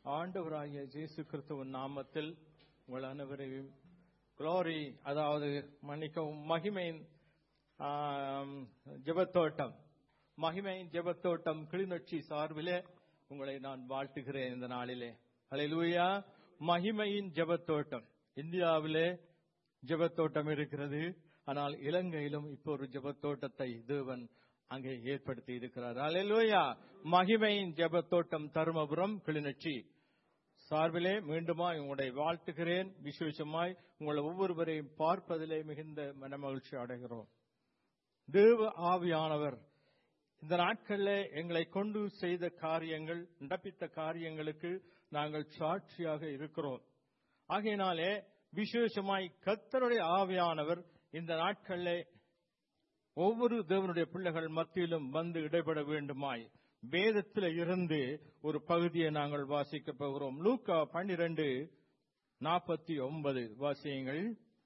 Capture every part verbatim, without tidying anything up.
ஆண்டவராகிய இயேசு கிறிஸ்துவின் நாமத்தில் உங்கள் அனைவரையும் குளோரி, அதாவது மன்னிக்கவும் மகிமையின் ஜெபத்தோட்டம் மகிமையின் ஜெபத்தோட்டம் கிளிநொச்சி சார்பிலே உங்களை நான் வாழ்த்துகிறேன். இந்த நாளிலே அல்லேலூயா. மகிமையின் ஜெபத்தோட்டம். இந்தியாவிலே ஜெபத்தோட்டம் இருக்கிறது, ஆனால் இலங்கையிலும் இப்போ ஒரு ஜெபத்தோட்டத்தை தேவன் அங்கே ஏற்படுத்தி இருக்கிறார். அல்லேலூயா. மகிமையின் ஜெபத்தோட்டம் தருமபுரம் கிளிநொச்சி சார்பிலே மீண்டுமாய் உங்களை வாழ்த்துகிறேன். விசேஷமாய் உங்களை ஒவ்வொருவரையும் பார்ப்பதிலே மிகுந்த மனமகிழ்ச்சி அடைகிறோம். தேவ ஆவியானவர் இந்த நாட்களில் எங்களை கொண்டு செய்த காரியங்கள், நடப்பித்த காரியங்களுக்கு நாங்கள் சாட்சியாக இருக்கிறோம். ஆகையினாலே விசேஷமாய் கர்த்தருடைய ஆவியானவர் இந்த நாட்களில் ஒவ்வொரு தேவனுடைய பிள்ளைகள் மத்தியிலும் வந்து இடைபட வேண்டுமாய் வேதத்தில் இருந்து ஒரு பகுதியை நாங்கள் வாசிக்க போகிறோம். லூக்கா பன்னிரண்டு நாற்பத்தி ஒன்பது வாசியங்கள்.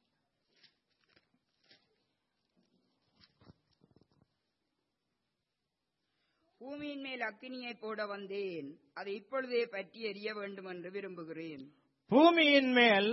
பூமியின் மேல் அக்கினியை போட வந்தேன், அதை இப்பொழுதே பற்றி எறிய வேண்டும் என்று விரும்புகிறேன். பூமியின் மேல்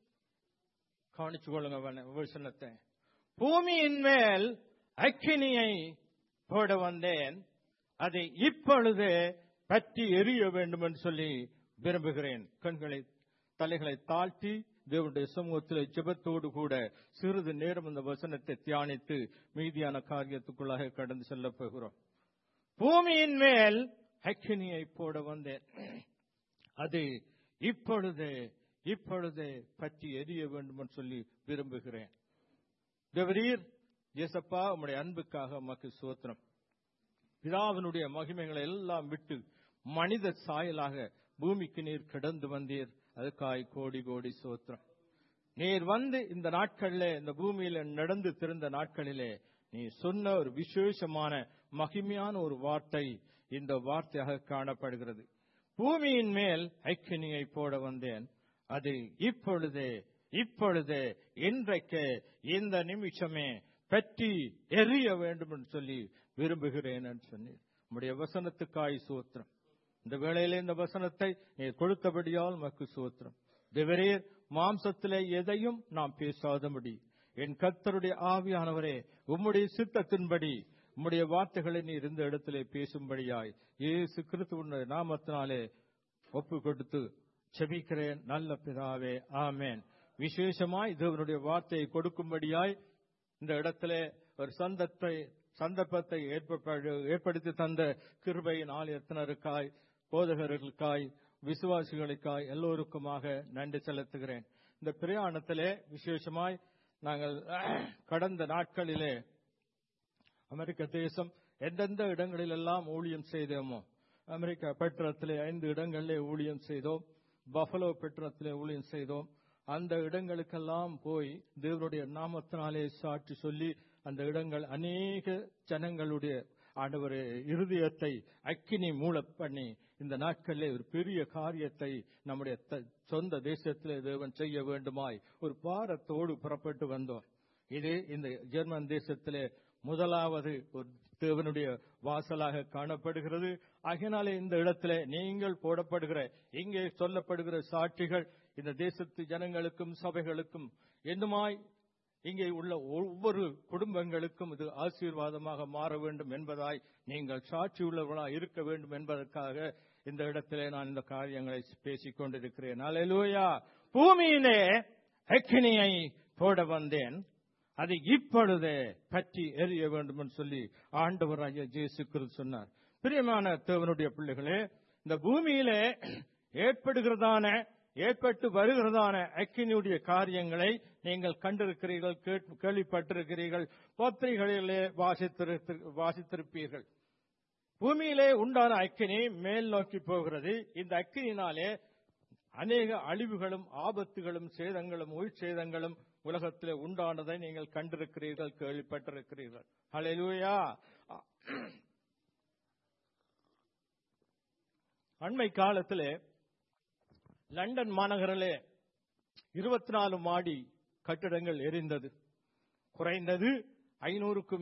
கவனிச்சு கொள்ளுங்க வசனத்தை. பூமியின் மேல் அக்கினியை போட வந்தேன், அதை இப்பொழுதே பற்றி எறிய வேண்டும் என்று சொல்லி விரும்புகிறேன். கண்களை தலைகளை தாழ்த்தி தேவனுடைய சமூகத்தில் ஜெபத்தோடு கூட சிறிது நேரம் இந்த வசனத்தை தியானித்து மீதியான காரியத்துக்குள்ளாக கடந்து செல்ல போகிறோம். பூமியின் மேல் அக்கினியை போட வந்தேன், அது இப்பொழுதே இப்பொழுதே பற்றி எரிய வேண்டும் என்று சொல்லி விரும்புகிறேன். தேவரீர் இயேசப்பா, உம்முடைய அன்புக்காக உமக்கு ஸ்தோத்திரம். பிதாவினுடைய மகிமைகளை எல்லாம் விட்டு மனித சாயலாக பூமிக்கு நீர் கிடந்து வந்தீர், அதுக்காய் கோடி கோடி ஸ்தோத்திரம். நீர் வந்து இந்த நாட்களிலே, இந்த பூமியில நடந்து திறந்த நாட்களிலே நீ சொன்ன ஒரு விசேஷமான மகிமையான ஒரு வார்த்தை இந்த வார்த்தையாக காணப்படுகிறது. பூமியின் மேல் அக்கினியை போட வந்தேன், அது இப்பொழுதே இப்பொழுதே இன்றைக்கு இந்த நிமிஷமே பற்றி எறிய வேண்டும் என்று சொல்லி விரும்புகிறேன் என்று சொன்னீர். உம்முடைய வசனத்துக்காய் சோத்திரம். இந்த வேளையிலே இந்த வசனத்தை நீர் கொடுத்தபடியால் மக்கு சோத்திரம். தேவரீர் மாம்சத்திலே எதையும் நாம் பேசாதபடி என் கர்த்தருடைய ஆவியானவரே, உம்முடைய சித்தத்தின்படி உம்முடைய வார்த்தைகளை நீர் இந்த இடத்திலே பேசும்படியாய் இயேசு கிறிஸ்துவின் நாமத்தினாலே ஒப்பு கொடுத்து செபிக்கிறேன் நல்ல பிதாவே, ஆமேன். விசேஷமாய் தேவனுடைய வார்த்தையை கொடுக்கும்படியாய் இந்த இடத்திலே ஒரு சந்தத்தை சந்தர்ப்பத்தை ஏற்படுத்தி தந்த கிருபையின் ஆலயத்தினருக்காய், போதகர்களுக்காய், விசுவாசிகளுக்காய் எல்லோருக்குமாக நன்றி செலுத்துகிறேன். இந்த பிரயாணத்திலே விசேஷமாய் நாங்கள் கடந்த நாட்களிலே அமெரிக்க தேசம் எந்தெந்த இடங்களிலெல்லாம் ஊழியம் செய்தோமோ, அமெரிக்கா பெட்ரத்திலே ஐந்து இடங்களிலே ஊழியம் செய்தோம், பஃபலோ பெட்ரத்திலே ஊழியம் செய்தோம். அந்த இடங்களுக்கெல்லாம் போய் தேவனுடைய நாமத்தினாலே சாட்சி சொல்லி அந்த இடங்கள் அநேக ஜனங்களுடைய ஆண்டவர் இருதயத்தை அக்கினி மூல பண்ணி இந்த நாட்களிலே ஒரு பெரிய காரியத்தை நம்முடைய சொந்த தேசத்திலே தேவன் செய்ய வேண்டுமாய் ஒரு பாரத்தோடு புறப்பட்டு வந்தோம். இது இந்த ஜெர்மன் தேசத்திலே முதலாவது ஒரு தேவனுடைய வாசலாக காணப்படுகிறது. ஆகையினாலே இந்த இடத்திலே நீங்கள் போடப்படுகிற, இங்கே சொல்லப்படுகிற சாட்சிகள் இந்த தேசத்து ஜனங்களுக்கும் சபைகளுக்கும் என்னுமாய் இங்கே உள்ள ஒவ்வொரு குடும்பங்களுக்கும் இது ஆசீர்வாதமாக மாற வேண்டும் என்பதாய் நீங்கள் சாட்சி உள்ளவர்களாக இருக்க வேண்டும் என்பதற்காக இந்த இடத்திலே நான் இந்த காரியங்களை பேசிக் கொண்டிருக்கிறேன். அல்லேலூயா. பூமியிலே அக்கினியை போட வந்தேன், அது இப்பொழுதே பற்றி எறிய வேண்டும் என்று சொல்லி ஆண்டவராகிய இயேசு கிறிஸ்து சொன்னார். பிரியமான தேவனுடைய பிள்ளைகளே, இந்த பூமியிலே ஏற்படுகிறதான ஏற்பட்டு வருகிறதான அக்கினியுடைய காரியங்களை நீங்கள் கண்டிருக்கிறீர்கள், கேள்விப்பட்டிருக்கிறீர்கள், பத்திரிகைகளிலே வாசித்திருப்பீர்கள். பூமியிலே உண்டான அக்கினி மேல் நோக்கி போகிறது. இந்த அக்கினினாலே அநேக அழிவுகளும் ஆபத்துகளும் சேதங்களும் உயிர் சேதங்களும் உலகத்திலே உண்டானதை நீங்கள் கண்டிருக்கிறீர்கள், கேள்விப்பட்டிருக்கிறீர்கள். ஹல்லேலூயா. அண்மை காலத்திலே லண்டன் மாநகரிலே இருபத்தி நாலு மாடி கட்டிடங்கள் எரிந்தது. குறைந்தது ஐநூறுக்கும்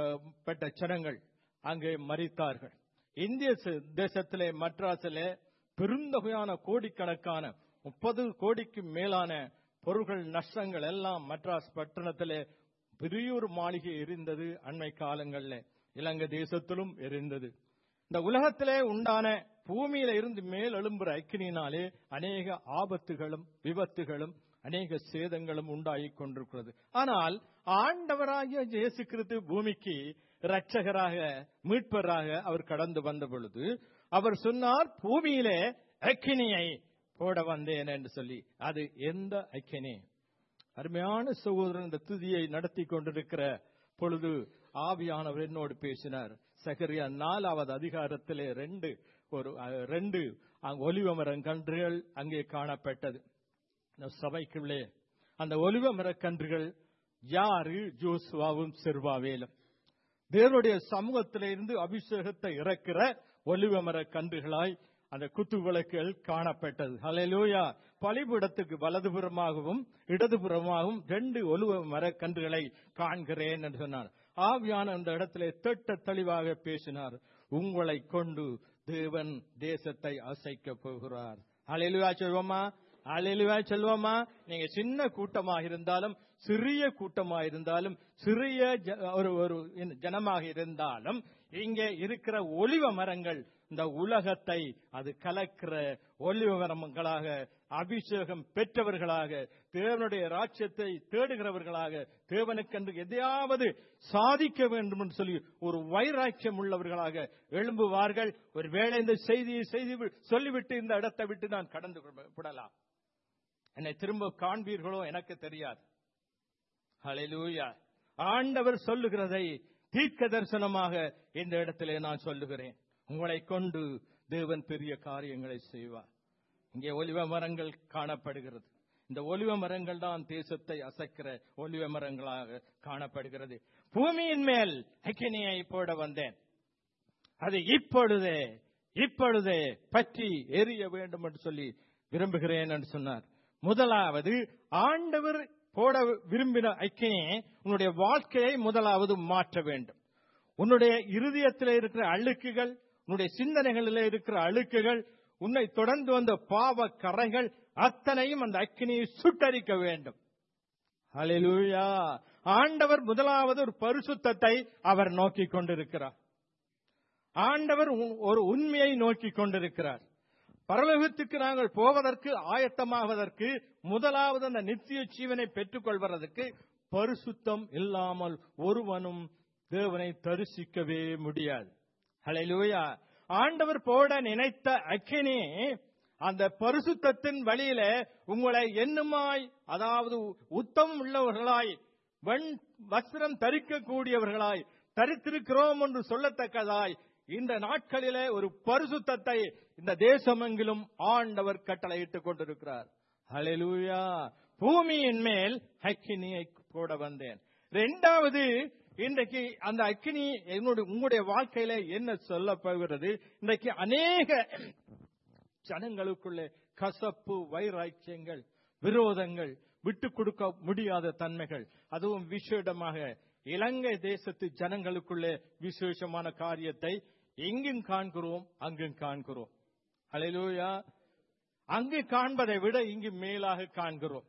மேற்பட்ட ஜனங்கள் அங்கே மரித்தார்கள். இந்திய தேசத்திலே மட்ராஸிலே பெருந்தொகையான கோடிக்கணக்கான முப்பது கோடிக்கு மேலான பொருள்கள் நஷ்டங்கள் எல்லாம் மெட்ராஸ் பட்டணத்திலே பெரியோர் மாளிகை எரிந்தது. அண்மை காலங்களில் இலங்கை தேசத்திலும் எரிந்தது. இந்த உலகத்திலே உண்டான பூமியில இருந்து மேல் எழும்புற அக்கினியினாலே அநேக ஆபத்துகளும் விபத்துகளும் அநேக சேதங்களும் உண்டாகி கொண்டிருக்கிறது. ஆனால் ஆண்டவராகிய இயேசு கிறிஸ்து பூமிக்கு இரட்சகராக மீட்பராக அவர் கடந்து வந்த பொழுது அவர் சொன்னார், பூமியிலே அக்கினியை போட வந்தேன் என்று சொல்லி. அது எந்த அக்கினி? அருமையான சகோதரன், இந்த துதியை நடத்தி கொண்டிருக்கிற பொழுது ஆவியானவர் என்னோடு பேசினார். சகரியா நாலாவது அதிகாரத்திலே ரெண்டு ஒரு ரெண்டு ஒலிவ மரக்கன்றுகள் அங்கே காணப்பட்டது. சபைக்குள்ளே அந்த ஒலிவ மரக்கன்றுகள் யாரு? ஜோசுவாவும் செருபாவேலும். தேவனுடைய சமூகத்திலிருந்து அபிஷேகத்தை இறக்கிற ஒலிவ மரக்கன்றுகளாய் அந்த குத்து விளக்குகள் காணப்பட்டது. ஹல்லேலூயா. பலிபீடத்துக்கு வலதுபுறமாகவும் இடதுபுறமாகவும் ரெண்டு ஒலிவ மரக்கன்றுகளை காண்கிறேன் என்று சொன்னார். ஆவியான அந்த இடத்திலே திட்ட தெளிவாக பேசினார். உங்களை கொண்டு தேவன் தேசத்தை அசைக்க போகிறார். ஹல்லேலூயா சொல்வோமா? ஹல்லேலூயா சொல்வோமா? நீங்க சின்ன கூட்டமாக இருந்தாலும் சிறிய கூட்டமாக இருந்தாலும் சிறிய ஒரு ஒரு ஜனமாக இருந்தாலும் இங்கே இருக்கிற ஒலிவ மரங்கள் இந்த உலகத்தை அது கலக்கிற ஒலிவ மரங்களாக, அபிஷேகம் பெற்றவர்களாக, தேவனுடைய ராஜ்யத்தை தேடுகிறவர்களாக, தேவனுக்கென்று எதையாவது சாதிக்க வேண்டும் என்று சொல்லி ஒரு வைராக்கியம் உள்ளவர்களாக எழும்புவார்கள். ஒரு வேளை இந்த செய்தியை செய்தி சொல்லிவிட்டு இந்த இடத்தை விட்டு நான் கடந்து விடலாம், என்னை திரும்ப காண்பீர்களோ எனக்கு தெரியாது. ஹல்லேலூயா. ஆண்டவர் சொல்லுகிறதை தீர்க்க தரிசனமாக இந்த இடத்திலே நான் சொல்லுகிறேன். உங்களை கொண்டு தேவன் பெரிய காரியங்களை செய்வார். இங்கே ஒலிவ மரங்கள் காணப்படுகிறது. இந்த ஒலிவ மரங்கள் தான் தேசத்தை அசைக்கிற ஒலிவ மரங்களாக காணப்படுகிறது. பூமியின் மேல் அக்கினியை போட வந்தேன், அது இப்பொழுதே இப்பொழுதே பற்றி எரிய வேண்டும் என்று சொல்லி விரும்புகிறேன் என்று சொன்னார். முதலாவது, ஆண்டவர் போட விரும்பின அக்கினியை உன்னுடைய வாழ்க்கையை முதலாவது மாற்ற வேண்டும். உன்னுடைய இருதயத்தில் இருக்கிற அழுக்குகள், உன்னுடைய சிந்தனைகளில் இருக்கிற அழுக்குகள், உன்னை தொடர்ந்து வந்த பாவ கரைகள் அத்தனையும் அந்த அக்கினியை சுட்டரிக்க வேண்டும். ஹல்லேலூயா. ஆண்டவர் முதலாவது ஒரு பரிசுத்தத்தை அவர் நோக்கி கொண்டிருக்கிறார். ஆண்டவர் ஒரு உண்மையை நோக்கி கொண்டிருக்கிறார். பரலோகத்துக்கு நாங்கள் போவதற்கு ஆயத்தமாவதற்கு முதலாவது அந்த நித்திய ஜீவனை பெற்றுக் கொள்வதற்கு பரிசுத்தம் இல்லாமல் ஒருவனும் தேவனை தரிசிக்கவே முடியாது. ஹல்லேலூயா. ஆண்டவர் போட நினைத்த அக்கினி அந்த பரிசுத்தத்தின் வழியில உங்களை என்னுமாய், அதாவது உத்தம் உள்ளவர்களாய், வெண் வஸ்திரம் தரிக்கக்கூடியவர்களாய், தரித்திருக்கிறோம் என்று சொல்லத்தக்கதாய் இந்த நாட்களிலே ஒரு பரிசுத்தத்தை இந்த தேசமெங்கிலும் ஆண்டவர் கட்டளையிட்டுக் கொண்டிருக்கிறார். ஹல்லேலூயா. பூமியின் மேல் அக்கினியை போட வந்தேன். இரண்டாவது, இன்றைக்கு அந்த அக்கினி என்னுடைய உங்களுடைய வாழ்க்கையில என்ன சொல்ல போகிறது? இன்றைக்கு அநேக ஜனங்களுக்குள்ளே கசப்பு, வைராக்கியங்கள், விரோதங்கள், விட்டுக் கொடுக்க முடியாத தன்மைகள், அதுவும் விசேடமாக இலங்கை தேசத்து ஜனங்களுக்குள்ளே விசேஷமான காரியத்தை எங்கும் காண்கிறோம், அங்கும் காண்கிறோம். ஹல்லேலூயா. அங்கு காண்பதை விட இங்கு மேலாக காண்கிறோம்.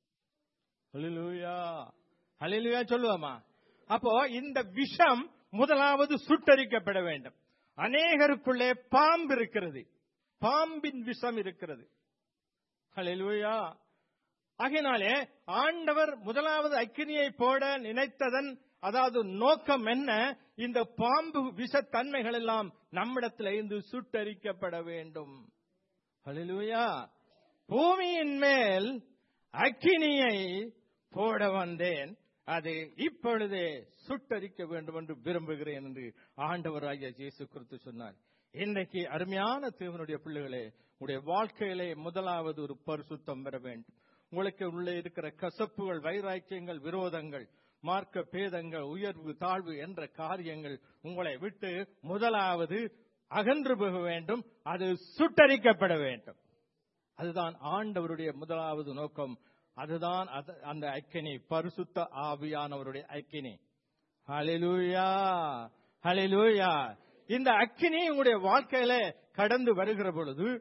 ஹல்லேலூயா. ஹல்லேலூயா சொல்லுவோமா? அப்போ இந்த விஷம் முதலாவது சுட்டரிக்கப்பட வேண்டும். அநேகருக்குள்ளே பாம்பு இருக்கிறது, பாம்பின் விஷம் இருக்கிறது. ஹல்லேலூயா. ஆகையினாலே ஆண்டவர் முதலாவது அக்கினியை போட நினைத்ததன் அதாவது நோக்கம் என்ன? இந்த பாம்பு விஷத்தன்மைகள் எல்லாம் நம்மிடத்தில் இருந்து சுட்டரிக்கப்பட வேண்டும். ஹல்லேலூயா. பூமியின் மேல் அக்கினியை போட வந்தேன், அது இப்பொழுதே சுட்டரிக்க வேண்டும் என்று விரும்புகிறேன் என்று ஆண்டவராகிய இயேசு கிறிஸ்து சொன்னார். இன்றைக்கு அருமையான தேவனுடைய பிள்ளைகளே, உங்களுடைய வாழ்க்கையிலே முதலாவது ஒரு பரிசுத்தம் பெற வேண்டும். உங்களுக்கு உள்ளே இருக்கிற கசப்புகள், வைராக்கியங்கள், விரோதங்கள், மார்க்க பேதங்கள், உயர்வு தாழ்வு என்ற காரியங்கள் உங்களை விட்டு முதலாவது அகன்று போக வேண்டும். அது சுட்டரிக்கப்பட வேண்டும். அதுதான் ஆண்டவருடைய முதலாவது நோக்கம். அதுதான் அந்த அக்கினி, பரிசுத்த ஆவியானவருடைய அக்கினி. ஹல்லேலூயா. ஹல்லேலூயா. இந்த அக்கினி உங்களுடைய வாழ்க்கையில கடந்து வருகிற பொழுது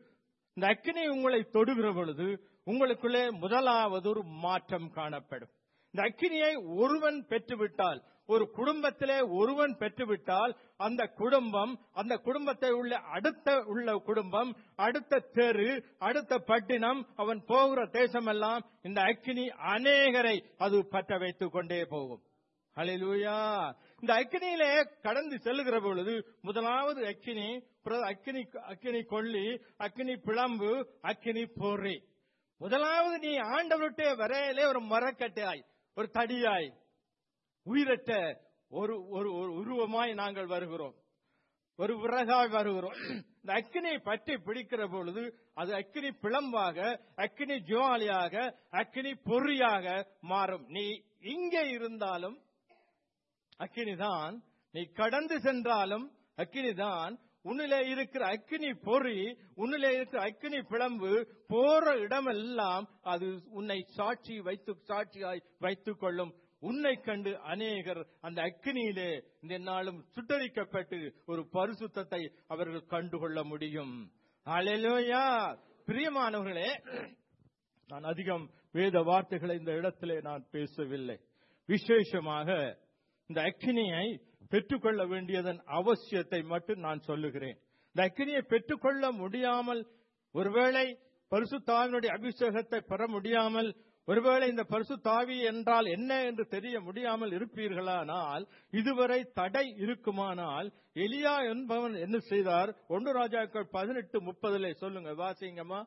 இந்த அக்கினி உங்களை தொடுகிற பொழுது உங்களுக்குள்ளே முதலாவது ஒரு மாற்றம் காணப்படும். இந்த அக்கினியை ஒருவன் பெற்றுவிட்டால், ஒரு குடும்பத்திலே ஒருவன் பெற்றுவிட்டால், அந்த குடும்பம், அந்த குடும்பத்தை உள்ள அடுத்த உள்ள குடும்பம், அடுத்த தெரு, அடுத்த பட்டினம், அவன் போகிற தேசமெல்லாம் இந்த அக்கினி அநேகரை அது பற்ற வைத்துக் கொண்டே போகும். ஹல்லேலூயா. இந்த அக்கினியிலே கடந்து செல்லுகிற பொழுது முதலாவது அக்கினி அக்கினி அக்கினி கொள்ளி, அக்கினி பிளம்பு, அக்கினி பொறி. முதலாவது நீ ஆண்டவருடைய வரையிலே ஒரு மரக்கட்டையாய், ஒரு தடியாய், உயிரற்ற ஒரு ஒரு உருவமாய் நாங்கள் வருகிறோம், ஒரு விறகாய் வருகிறோம். இந்த அக்கினியை பற்றி பிடிக்கிற பொழுது அது அக்கினி பிளம்பாக, அக்கினி ஜுவாலியாக, அக்கினி பொறியாக மாறும். நீ இங்கே இருந்தாலும் அக்கினிதான், நீ கடந்து சென்றாலும் அக்கினிதான். உன்னிலே இருக்கிற அக்கினி பொறி, உன்னிலே இருக்கிற அக்கினி பிளம்பு போற இடமெல்லாம் அது உன்னை சாட்சி வைத்து சாட்சியாய் வைத்துக் கொள்ளும். உன்னை கண்டு அநேகர் அந்த அக்கினியிலே இந்த நாளும் சுட்டரிக்கப்பட்டு ஒரு பரிசுத்தத்தை அவர்கள் கண்டுகொள்ள முடியும். ஹல்லேலூயா. பிரியமானவர்களே, நான் அதிகம் வேத வார்த்தைகளை இந்த இடத்திலே நான் பேசவில்லை. விசேஷமாக இந்த அக்கினியை பெற்றுக்கொள்ள வேண்டியதன் அவசியத்தை மட்டும் நான் சொல்லுகிறேன். இந்த அக்கினியை பெற்றுக்கொள்ள முடியாமல், ஒருவேளை பரிசுத்தாவினுடைய அபிஷேகத்தை பெற முடியாமல், ஒருவேளை இந்த பரிசுத்தாவி என்றால் என்ன என்று தெரிய முடியாமல் இருப்பீர்களானால், இதுவரை தடை இருக்குமானால், எலியா என்பவன் என்ன செய்தார்? ஒன்று ராஜாக்கள் பதினெட்டு முப்பதுல சொல்லுங்க, வாசிங்கம்மா.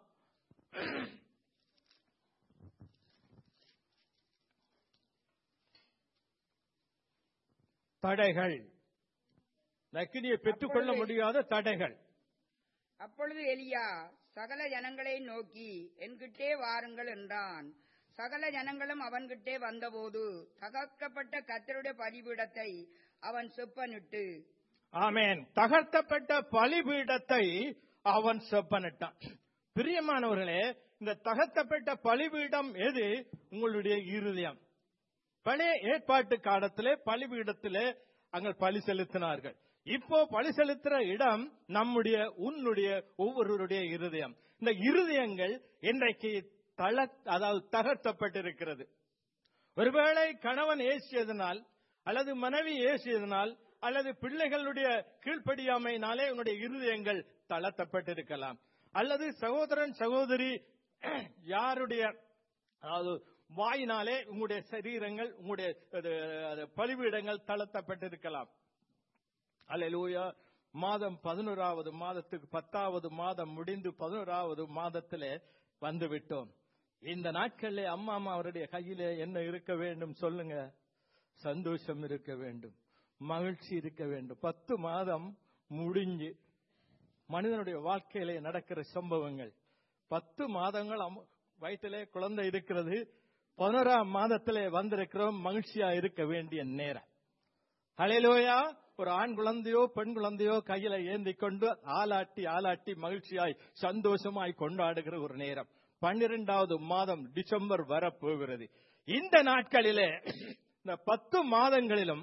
தடைகள், அக்கினியை பெற்றுக்கொள்ள முடியாத தடைகள். அப்பொழுது எலியா சகல ஜனங்களை நோக்கி என்கிட்டே வாருங்கள் என்றான். சகல ஜனங்களும் அவன்கிட்டே வந்தபோது தகர்க்கப்பட்ட கர்த்தருடைய பலிபீடத்தை அவன் செப்பனிட்டு. ஆமென். தகர்க்கப்பட்ட பலிபீடத்தை அவன் செப்பனிட்டான். பிரியமானவர்களே, இந்த தகர்க்கப்பட்ட பலிபீடம் எது? உங்களுடைய இருதயம். பழைய ஏற்பாட்டு காலத்திலே பலிபீடத்திலே அங்கே பலி செலுத்தினார்கள். இப்போ பலி செலுத்துற இடம் நம்முடைய, உன்னுடைய, ஒவ்வொருவருடைய இருதயம். இந்த இருதயங்கள் இன்றைக்கு தள அதாவது தகர்த்தப்பட்டிருக்கிறது. ஒருவேளை கணவன் ஏசியதனால், அல்லது மனைவி ஏசியதனால், அல்லது பிள்ளைகளுடைய கீழ்ப்படியாமையினாலே உன்னுடைய இருதயங்கள் தளர்த்தப்பட்டிருக்கலாம். அல்லது சகோதரன் சகோதரி யாருடைய அதாவது வாயினாலே உங்களுடைய சரீரங்கள், உங்களுடைய பலிபீடங்கள் தளர்த்தப்பட்டிருக்கலாம். அல்லேலூயா. மாதம் பதினோராவது மாதத்துக்கு பத்தாவது மாதம் முடிந்து பதினோராவது மாதத்திலே வந்து விட்டோம். இந்த நாட்களிலே அம்மா அம்மா அவருடைய கையிலே என்ன இருக்க வேண்டும் சொல்லுங்க? சந்தோஷம் இருக்க வேண்டும், மகிழ்ச்சி இருக்க வேண்டும். பத்து மாதம் முடிஞ்சு மனிதனுடைய வாழ்க்கையிலே நடக்கிற சம்பவங்கள். பத்து மாதங்கள் வயிற்றிலே குழந்தை இருக்கிறது, பதினோராம் மாதத்திலே வந்திருக்கிறோம், மகிழ்ச்சியா இருக்க வேண்டிய நேரம். ஹல்லேலூயா. ஒரு ஆண் குழந்தையோ பெண் குழந்தையோ கையில ஏந்தி கொண்டு ஆலாட்டி ஆலாட்டி மகிழ்ச்சியாய் சந்தோஷமாய் கொண்டாடுகிற ஒரு நேரம். பன்னிரெண்டாவது மாதம் டிசம்பர் வரப்போகிறது. இந்த நாட்களிலே, இந்த பத்து மாதங்களிலும்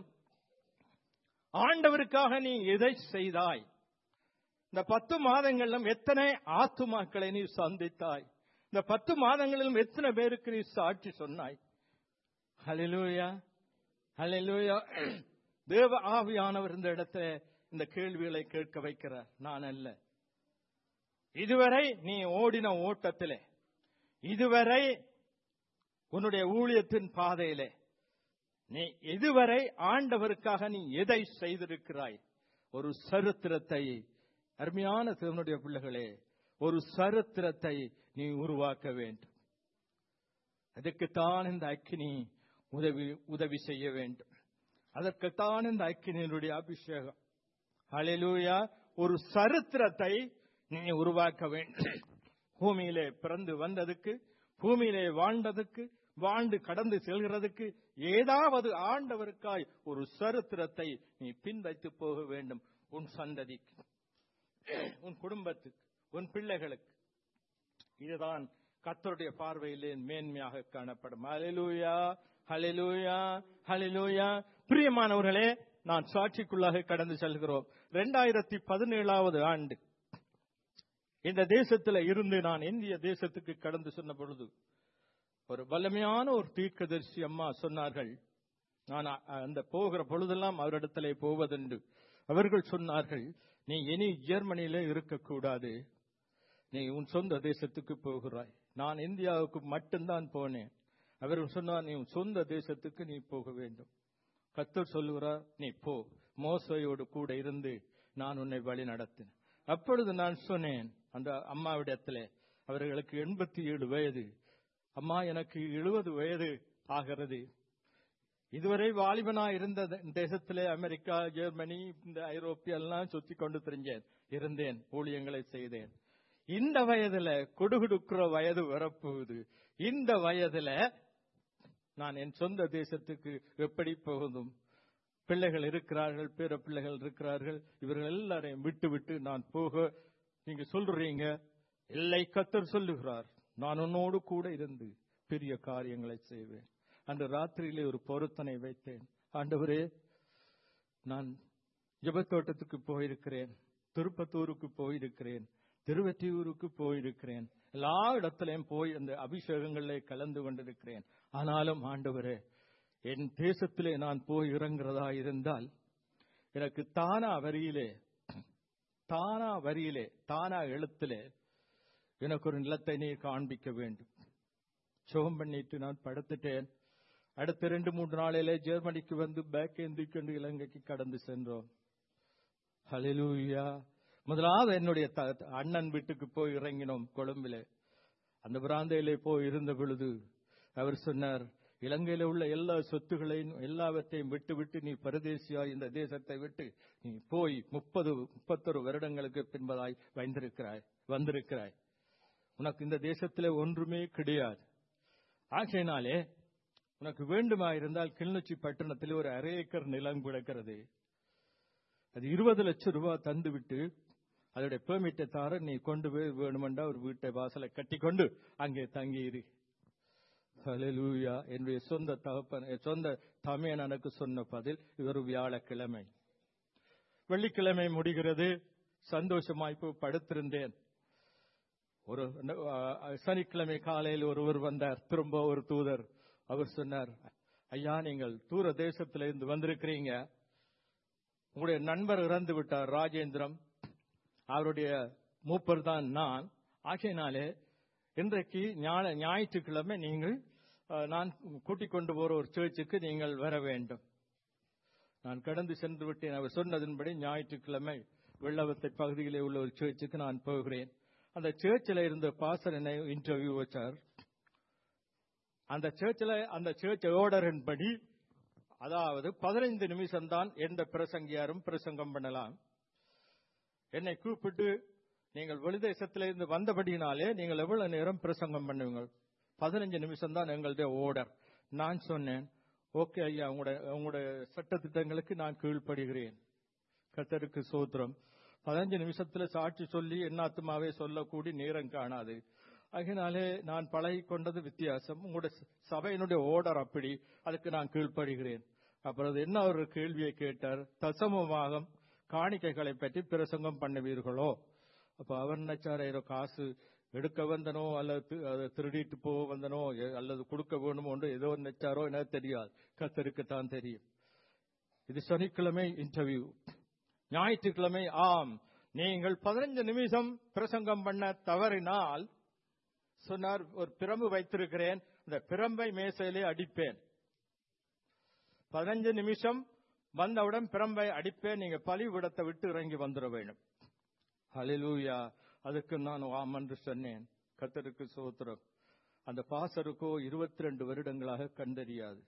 ஆண்டவருக்காக நீ எதை செய்தாய்? இந்த பத்து மாதங்களிலும் எத்தனை ஆத்துமாக்களை நீ சந்தித்தாய்? இந்த பத்து மாதங்களிலும் எத்தனை பேருக்கு நீ சாட்சி சொன்னாய்? ஹல்லேலூயா, ஹல்லேலூயா. தேவ ஆவியானவர் இந்த இடத்துல இந்த கேள்விகளை கேட்க வைக்கிறார், நான் அல்ல. இதுவரை நீ ஓடின ஓட்டத்திலே, இதுவரை உன்னுடைய ஊழியத்தின் பாதையிலே நீ இதுவரை ஆண்டவருக்காக நீ எதை செய்திருக்கிறாய்? ஒரு சரித்திரத்தை, அருமையான தேவனுடைய பிள்ளைகளே, ஒரு சரித்திரத்தை நீ உருவாக்க வேண்டும். அதுக்குத்தான் இந்த அக்கினி உதவி உதவி செய்ய வேண்டும். அதற்குத்தான் இந்த அக்கினியினுடைய அபிஷேகம். ஹல்லேலூயா. ஒரு சரித்திரத்தை நீ உருவாக்க வேண்டும். பூமியிலே பிறந்து வந்ததுக்கு, பூமியிலே வாழ்ந்ததுக்கு, வாழ்ந்து கடந்து செல்கிறதுக்கு ஏதாவது ஆண்டவருக்காய் ஒரு சரித்திரத்தை நீ பின்வைத்து போக வேண்டும். உன் சந்ததிக்கு, உன் குடும்பத்துக்கு, உன் பிள்ளைகளுக்கு. இதுதான் கர்த்தருடைய பார்வையிலே மேன்மையாக காணப்படும். ஹல்லேலூயா, ஹல்லேலூயா, ஹல்லேலூயா. பிரியமானவர்களே, நான் சாட்சிக்குள்ளாக கடந்து செல்கிறோம். இரண்டாயிரத்தி பதினேழாவது ஆண்டு இந்த தேசத்துல இருந்து நான் இந்திய தேசத்துக்கு கடந்து சொன்ன பொழுது ஒரு வல்லமையான ஒரு தீர்க்கதரிசி அம்மா சொன்னார்கள். நான் அந்த போகிற பொழுதெல்லாம் அவரிடத்திலே போவதென்று அவர்கள் சொன்னார்கள், நீ இனி ஜெர்மனியிலே இருக்கக்கூடாது, நீ உன் சொந்த தேசத்துக்கு போகிறாய். நான் இந்தியாவுக்கு மட்டும்தான் போனேன். அவர்கள் சொன்னார், நீ உன் சொந்த தேசத்துக்கு நீ போக வேண்டும். கர்த்தர் சொல்லுகிறார், நீ போ, மோசையோடு கூட இருந்து நான் உன்னை வழி நடத்தினேன். அப்பொழுது நான் சொன்னேன் அந்த அம்மாவிடத்திலே, அவர்களுக்கு எண்பத்தி ஏழு வயது, அம்மா எனக்கு எழுபது வயது ஆகிறது. இதுவரை வாலிபனா இருந்த தேசத்திலே அமெரிக்கா, ஜெர்மனி, இந்த ஐரோப்பிய எல்லாம் சுத்தி கொண்டு தெரிஞ்சேன் இருந்தேன், ஊழியங்களை செய்தேன். இந்த வயதுல கொடுகுடுக்கிற வயது வரப்போகுது. இந்த வயதுல நான் என் சொந்த தேசத்துக்கு எப்படி போகுதும்? பிள்ளைகள் இருக்கிறார்கள், பேர பிள்ளைகள் இருக்கிறார்கள், இவர்கள் எல்லாரையும் விட்டு விட்டு நான் போக நீங்க சொல்றீங்க? இல்லை, கர்த்தர் சொல்லுகிறார், நான் உன்னோடு கூட இருந்து பெரிய காரியங்களை செய்வேன். அந்த ராத்திரியிலே ஒரு பொருத்தனை வைத்தேன். ஆண்டவரே, நான் ஜெபத்தோட்டத்துக்கு போயிருக்கிறேன், திருப்பத்தூருக்கு போயிருக்கிறேன், திருவெற்றியூருக்கு போயிருக்கிறேன், எல்லா இடத்திலையும் போய் அந்த அபிஷேகங்களிலே கலந்து கொண்டிருக்கிறேன். ஆனாலும் ஆண்டவரே, என் தேசத்திலே நான் போய் இறங்குறதா இருந்தால் எனக்கு தானா வரியிலே தானா வரியிலே தானா எழுத்திலே எனக்கு ஒரு நிலத்தை நீர் காண்பிக்க வேண்டும். சோகம் பண்ணிட்டு நான் படுத்துட்டேன். அடுத்த ரெண்டு மூன்று நாளிலே ஜெர்மனிக்கு வந்து பேக் ஏந்திக்கொண்டு இலங்கைக்கு கடந்து சென்றோம். ஹல்லேலூயா. முதலாவது என்னுடைய அண்ணன் வீட்டுக்கு போய் இறங்கினோம் கொழும்பில. அந்த பிராந்தையிலே போய் இருந்த பொழுது அவர் சொன்னார், இலங்கையில உள்ள எல்லா சொத்துகளையும் எல்லாவற்றையும் விட்டு விட்டு நீ பரதேசியா இந்த தேசத்தை விட்டு நீ போய் முப்பது முப்பத்தொரு வருடங்களுக்கு பின்பதாய் வந்திருக்கிறாய் வந்திருக்கிறாய் உனக்கு இந்த தேசத்திலே ஒன்றுமே கிடையாது. ஆகையினாலே உனக்கு வேண்டுமா இருந்தால் கிளிநொச்சி பட்டணத்தில் ஒரு அரை ஏக்கர் நிலம் கிடக்கிறது, அது இருபது லட்சம் ரூபாய் தந்து விட்டு அதோட பெர்மிட்டை தார நீ கொண்டு போய் வேணுமெண்டா ஒரு வீட்டை வாசலை கட்டி கொண்டு அங்கே தங்கியிரு. ஹல்லேலூயா. என்னுடைய சொந்த தகப்பன் சொந்த தமையன் எனக்கு சொன்ன பதில். இவர் வியாழக்கிழமை, வெள்ளிக்கிழமை முடிகிறது. சந்தோஷமாய் போய் படுத்திருந்தேன். ஒரு சனிக்கிழமை காலையில் ஒருவர் வந்தார், திரும்ப ஒரு தூதர். அவர் சொன்னார், ஐயா, நீங்கள் தூர தேசத்திலிருந்து வந்திருக்கிறீங்க, உங்களுடைய நண்பர் இறந்து விட்டார் ராஜேந்திரம், அவருடைய மூப்பர் தான் நான். ஆகையினாலே இன்றைக்கு ஞாயிற்றுக்கிழமை நீங்கள் நான் கூட்டிக் கொண்டு போற ஒரு சர்ச்சுக்கு நீங்கள் வர வேண்டும். நான் கடந்து சென்று விட்டேன். அவர் சொன்னதன்படி ஞாயிற்றுக்கிழமை வெள்ளவத்தை பகுதியிலே உள்ள ஒரு சர்ச்சுக்கு நான் போகிறேன். அந்த சர்ச்சில் இருந்த பாஸ்டர் என்னை இன்டர்வியூ வச்சார். அந்த சர்ச்சில் அந்த சர்ச் ஆர்டரின் படி, அதாவது பதினைந்து நிமிஷம் தான் எந்த பிரசங்கியாரும் பிரசங்கம் பண்ணலாம். என்னை கூப்பிட்டு, நீங்கள் வெளிதேசத்திலிருந்து வந்தபடினாலே நீங்கள் எவ்வளவு நேரம் பிரசங்கம் பண்ணுவீங்க? பதினஞ்சு நிமிஷம் தான் எங்களுடைய ஆர்டர். நான் சொன்னேன், ஓகே ஐயா, உங்களுடைய உங்களுடைய சட்டத்திட்டங்களுக்கு நான் கீழ்ப்படுகிறேன். கர்த்தருக்கு சோத்திரம். பதினஞ்சு நிமிஷத்துல சாட்சி சொல்லி என்னாத்துமாவே சொல்லக்கூடி நேரம் காணாது. அதனாலே நான் பழகி கொண்டது வித்தியாசம். உங்களுடைய சபையினுடைய ஆர்டர் அப்படி, அதுக்கு நான் கீழ்ப்படுகிறேன். அப்புறம் என்ன ஒரு கேள்வியை கேட்டார், தசமமாக காணிக்கைகளை பற்றி பிரசங்கம் பண்ணுவீர்களோ? அப்ப அவர் நினைச்சார், ஏதோ காசு எடுக்க வந்தனோ அல்லது அதை திருடிட்டு போக வந்தனோ அல்லது கொடுக்க வேணுமோ ஏதோ நினைச்சாரோ எனக்கு தெரியாது, கர்த்தருக்கு தான் தெரியும். இது சனிக்கிழமை இன்டர்வியூ. ஞாயிற்றுக்கிழமை, ஆம், நீங்கள் பதினஞ்சு நிமிஷம் பிரசங்கம் பண்ண தவறினால் சொன்னார், ஒரு பிரம்பு வைத்திருக்கிறேன், இந்த பிரம்பை மேசையிலே அடிப்பேன். பதினஞ்சு நிமிஷம் வந்தவுடன் பிரம்பை அடிப்பேன், நீங்க பலிபீடத்தை விட்டு இறங்கி வந்துட வேண்டும். ஹல்லேலூயா. அதுக்கு நான் ஆம் என்று சொன்னேன். கர்த்தருக்கு சோத்திரம். அந்த பாசருக்கோ இருபத்தி ரெண்டு வருடங்களாக கண்டறியாது.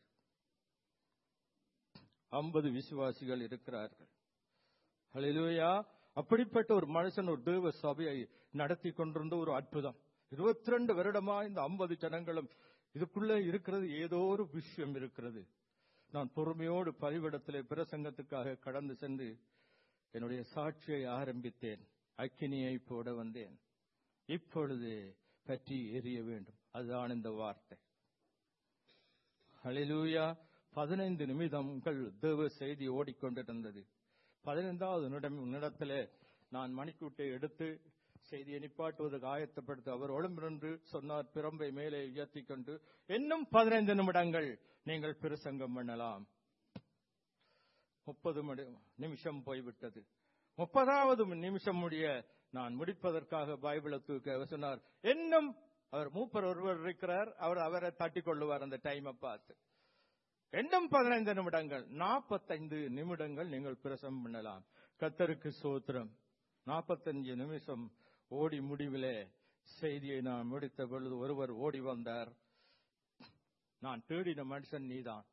ஐம்பது விசுவாசிகள் இருக்கிறார்கள். ஹல்லேலூயா. அப்படிப்பட்ட ஒரு மனுஷன் ஒரு தேவ சபையை நடத்தி கொண்டிருந்த ஒரு அற்புதம். இருபத்தி ரெண்டு வருடமா இந்த ஐம்பது ஜனங்களும் இதுக்குள்ள இருக்கிறது, ஏதோ ஒரு விஷயம் இருக்கிறது. நான் பொறுமையோடு பலிபீடத்திலே பிரசங்கத்துக்காக கடந்து சென்று என்னுடைய சாட்சியை ஆரம்பித்தேன். அக்கினியை போட வந்தேன், இப்பொழுது பற்றி எரிய வேண்டும். அதுதான் இந்த வார்த்தை. ஹல்லேலூயா. பதினைந்து நிமிடங்கள் தேவ செய்தி ஓடிக்கொண்டிருந்தது. பதினைந்தாவது நிமிடத்திலே நான் மணிக்கூட்டை எடுத்து செய்தியை நிப்பாட்டுவதற்கு ஆயத்தப்படுத்த அவர் ஒழும்பின்று சொன்னார், பிரம்பை மேலே உயர்த்திக் கொண்டு, இன்னும் பதினைந்து நிமிடங்கள் நீங்கள் பிரசங்கம் பண்ணலாம். முப்பது நிமிஷம் போய்விட்டது. முப்பதாவது நிமிஷம் முடிய நான் முடிப்பதற்காக பைபிளை தூக்க சொன்னார். இன்னும் அவர் மூப்பர் ஒருவர் இருக்கிறார், அவர் அவரை தட்டிக் கொள்ளுவார் அந்த டைமை பார்த்து. இன்னும் பதினைந்து நிமிடங்கள், நாற்பத்தைந்து நிமிடங்கள் நீங்கள் பிரசங்கம் பண்ணலாம். கர்த்தருக்கு ஸ்தோத்திரம். நாற்பத்தஞ்சு நிமிஷம் ஓடி முடிவிலே செய்தியை நான் முடித்த பொழுது ஒருவர் ஓடி வந்தார். நான் தேடின மனுஷன் நீதான்.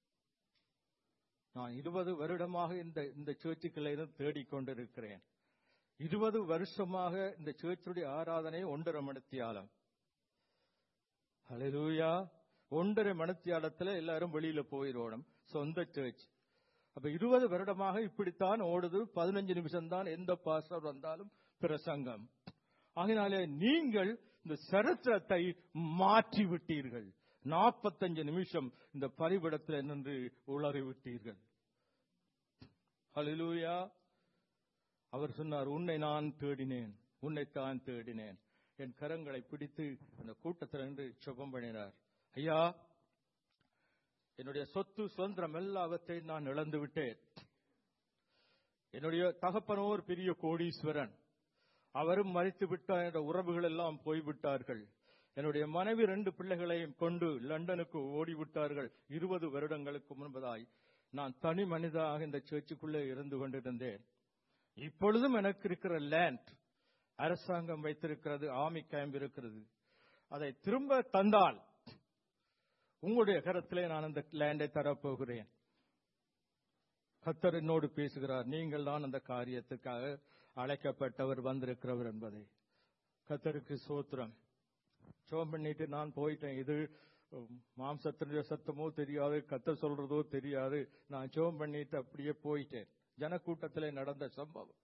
நான் இருபது வருடமாக இந்த இந்த சர்ச்சுக்களை தேடிக்கொண்டிருக்கிறேன். இருபது வருஷமாக இந்த சர்ச்சுடைய ஆராதனை ஒன்றரை மணித்தியாலம். ஹல்லேலூயா. ஒன்றரை மணித்தியாலத்துல எல்லாரும் வெளியில போயிடணும், சொந்த சர்ச். அப்ப இருபது வருடமாக இப்படித்தான் ஓடுது. பதினஞ்சு நிமிஷம் தான் எந்த பாஸ்டர் வந்தாலும் பிரசங்கம். ஆகினாலே நீங்கள் இந்த சரித்திரத்தை மாற்றி விட்டீர்கள். நாற்பத்தஞ்சு நிமிஷம் இந்த பரிபடத்தில் நின்று உளறி விட்டீர்கள். ஹல்லேலூயா. அவர் சொன்னார், உன்னை நான் தேடினேன், உன்னைத்தான் தேடினேன். என் கரங்களை பிடித்து அந்த கூட்டத்தில் நின்று ஜெபம் பண்ணினார். ஐயா, என்னுடைய சொத்து சுதந்திரம் எல்லாவற்றையும் நான் இழந்து விட்டேன். என்னுடைய தகப்பனோர் பெரிய கோடீஸ்வரன், அவரும் மறித்து விட்டார். என்னுடைய உறவுகள் எல்லாம் போய்விட்டார்கள். என்னுடைய மனைவி ரெண்டு பிள்ளைகளையும் கொண்டு லண்டனுக்கு ஓடிவிட்டார்கள். இருபது வருடங்களுக்கு முன்பதாய் நான் தனி மனிதனாக இந்த சர்ச்சுக்குள்ளே இருந்து கொண்டிருந்தேன். இப்பொழுதும் எனக்கு இருக்கிற லேண்ட் அரசாங்கம் வைத்திருக்கிறது, ஆர்மி கேம்ப் இருக்கிறது. அதை திரும்ப தந்தால் உங்களுடைய கரத்திலே நான் அந்த லேண்டை தரப்போகிறேன். கர்த்தர் என்னோடு பேசுகிறார். நீங்கள் தான் அந்த காரியத்துக்காக அழைக்கப்பட்டவர், வந்திருக்கிறவர் என்பதை. கர்த்தருக்கு ஸ்தோத்திரம். ஜெபம் பண்ணிட்டு நான் போயிட்டேன். இது மாம்சத்தினுடைய சத்தமோ தெரியாது, கர்த்தர் சொல்றதோ தெரியாது. நான் ஜெபம் பண்ணிட்டு அப்படியே போயிட்டேன். ஜனக்கூட்டத்திலே நடந்த சம்பவம்.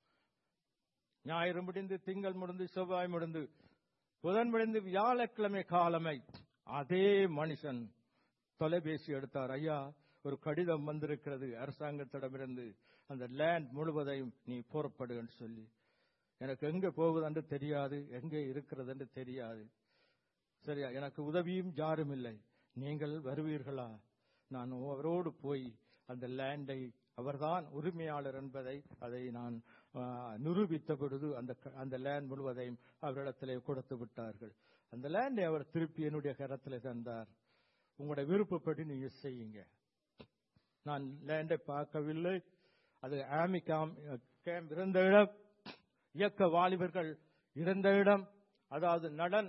ஞாயிறு முடிந்து, திங்கள் முடிந்து, செவ்வாய் முடிந்து, புதன் முடிந்து, வியாழக்கிழமை காலமை அதே மனுஷன் தொலைபேசி எடுத்தார். ஐயா, ஒரு கடிதம் வந்திருக்கிறது அரசாங்கத்திடமிருந்து, அந்த லேண்ட் முழுவதையும் நீ புறப்படு என்று சொல்லி. எனக்கு எங்க போவதென்று தெரியாது, எங்கே இருக்கிறது என்று தெரியாது. சரியா, எனக்கு உதவியும் யாரும் இல்லை. நீங்கள் வருவீர்களா? நான் அவரோடு போய் அந்த லேண்டை, அவர்தான் உரிமையாளர் என்பதை அதை நான் நிரூபித்த பொழுது அந்த அந்த லேண்ட் முழுவதையும் அவரிடத்திலே கொடுத்து விட்டார்கள். அந்த லேண்டை அவர் திருப்பி என்னுடைய கரத்திலே தந்தார். உங்களுடைய விருப்பப்படி நீங்க செய்யுங்க. நான் லேண்டை பார்க்கவில்லை. அது ஆர்மி கேம்ப் இருந்த இடம், இயக்க வாலிபர்கள் இருந்த இடம், அதாவது நடன்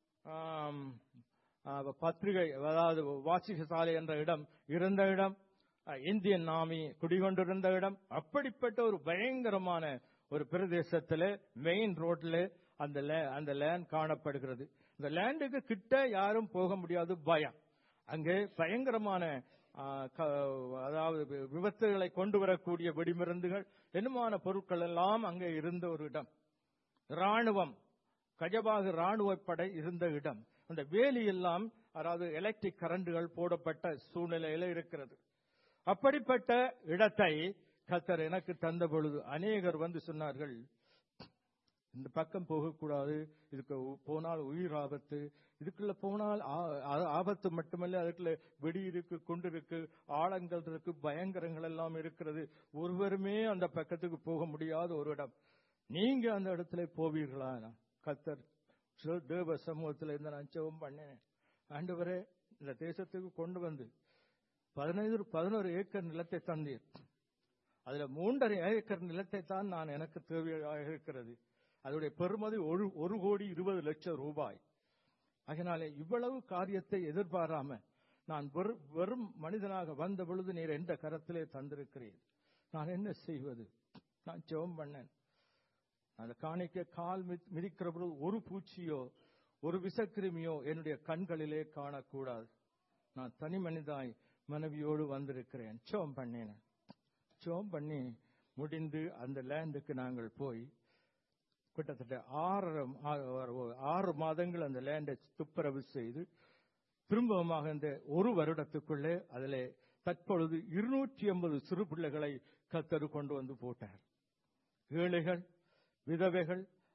பத்திரிகை, அதாவது வாசிக சாலை என்ற இடம் இருந்த இடம், இந்தியன் ஆர்மி குடிகொண்டிருந்த இடம். அப்படிப்பட்ட ஒரு பயங்கரமான ஒரு பிரதேசத்திலே மெயின் ரோட்ல அந்த அந்த லேண்ட் காணப்படுகிறது. இந்த லேண்டுக்கு கிட்ட யாரும் போக முடியாது, பயம். அங்கே பயங்கரமான அதாவது விபத்துகளை கொண்டு வரக்கூடிய வெடிமருந்துகள், என்னமான பொருட்கள் எல்லாம் அங்கே இருந்த ஒரு இடம். ராணுவம், கஜபாகு ராணுவ படை இருந்த இடம். அந்த வேலி எல்லாம், அதாவது எலக்ட்ரிக் கரண்டுகள் போடப்பட்ட சூழ்நிலையில இருக்கிறது. அப்படிப்பட்ட இடத்தை கர்த்தர் எனக்கு தந்த பொழுது அநேகர் வந்து சொன்னார்கள், இந்த பக்கம் போகக்கூடாது, இதுக்கு போனால் உயிர் ஆபத்து, இதுக்குள்ள போனால் ஆபத்து மட்டுமல்ல, அதுக்குள்ள வெடி இருக்கு, குண்டு இருக்கு, ஆழங்கள் இருக்கு, பயங்கரங்கள் எல்லாம் இருக்கிறது, ஒருவருமே அந்த பக்கத்துக்கு போக முடியாத ஒரு இடம். நீங்க அந்த இடத்துல போவீர்களா? கர்த்தர் தேவ சமூகத்தில் இருந்து நான் ஜெபம் பண்ணினேன். ஆண்டவரே, இந்த தேசத்துக்கு கொண்டு வந்து பதினைந்து பதினோரு ஏக்கர் நிலத்தை தந்தீர். அதுல மூன்றரை ஏக்கர் நிலத்தை தான் நான் எனக்கு தேவையாக இருக்கிறது. அதனுடைய பெறுமதி ஒரு ஒரு கோடி இருபது லட்சம் ரூபாய். அதனாலே இவ்வளவு காரியத்தை எதிர்பாராம நான் வெறும் மனிதனாக வந்த பொழுது நீர் எந்த கரத்திலே தந்திருக்கிறேன், நான் என்ன செய்வது? நான் ஜெபம் பண்ணேன். அந்த காணிக்க கால் மிதிக்கிற பொழுது ஒரு பூச்சியோ ஒரு விஷக்கிருமியோ என்னுடைய கண்களிலே காணக்கூடாது. நான் தனி மனிதாய் மனைவியோடு வந்திருக்கிறேன். ஜெபம் பண்ணேன். ஜெபம் பண்ணி முடிந்து அந்த லேண்டுக்கு நாங்கள் போய் கிட்டத்தட்ட ஆறு ஆறு மாதங்கள் அந்த லேண்டை துப்புரவு செய்து திரும்பமாக இந்த ஒரு வருடத்துக்குள்ளே அதிலே தற்பொழுது இருநூற்றி ஐம்பது சிறு பிள்ளைகளை கர்த்தர் கொண்டு வந்து போட்டார். ஏழைகள், விதவைகள்,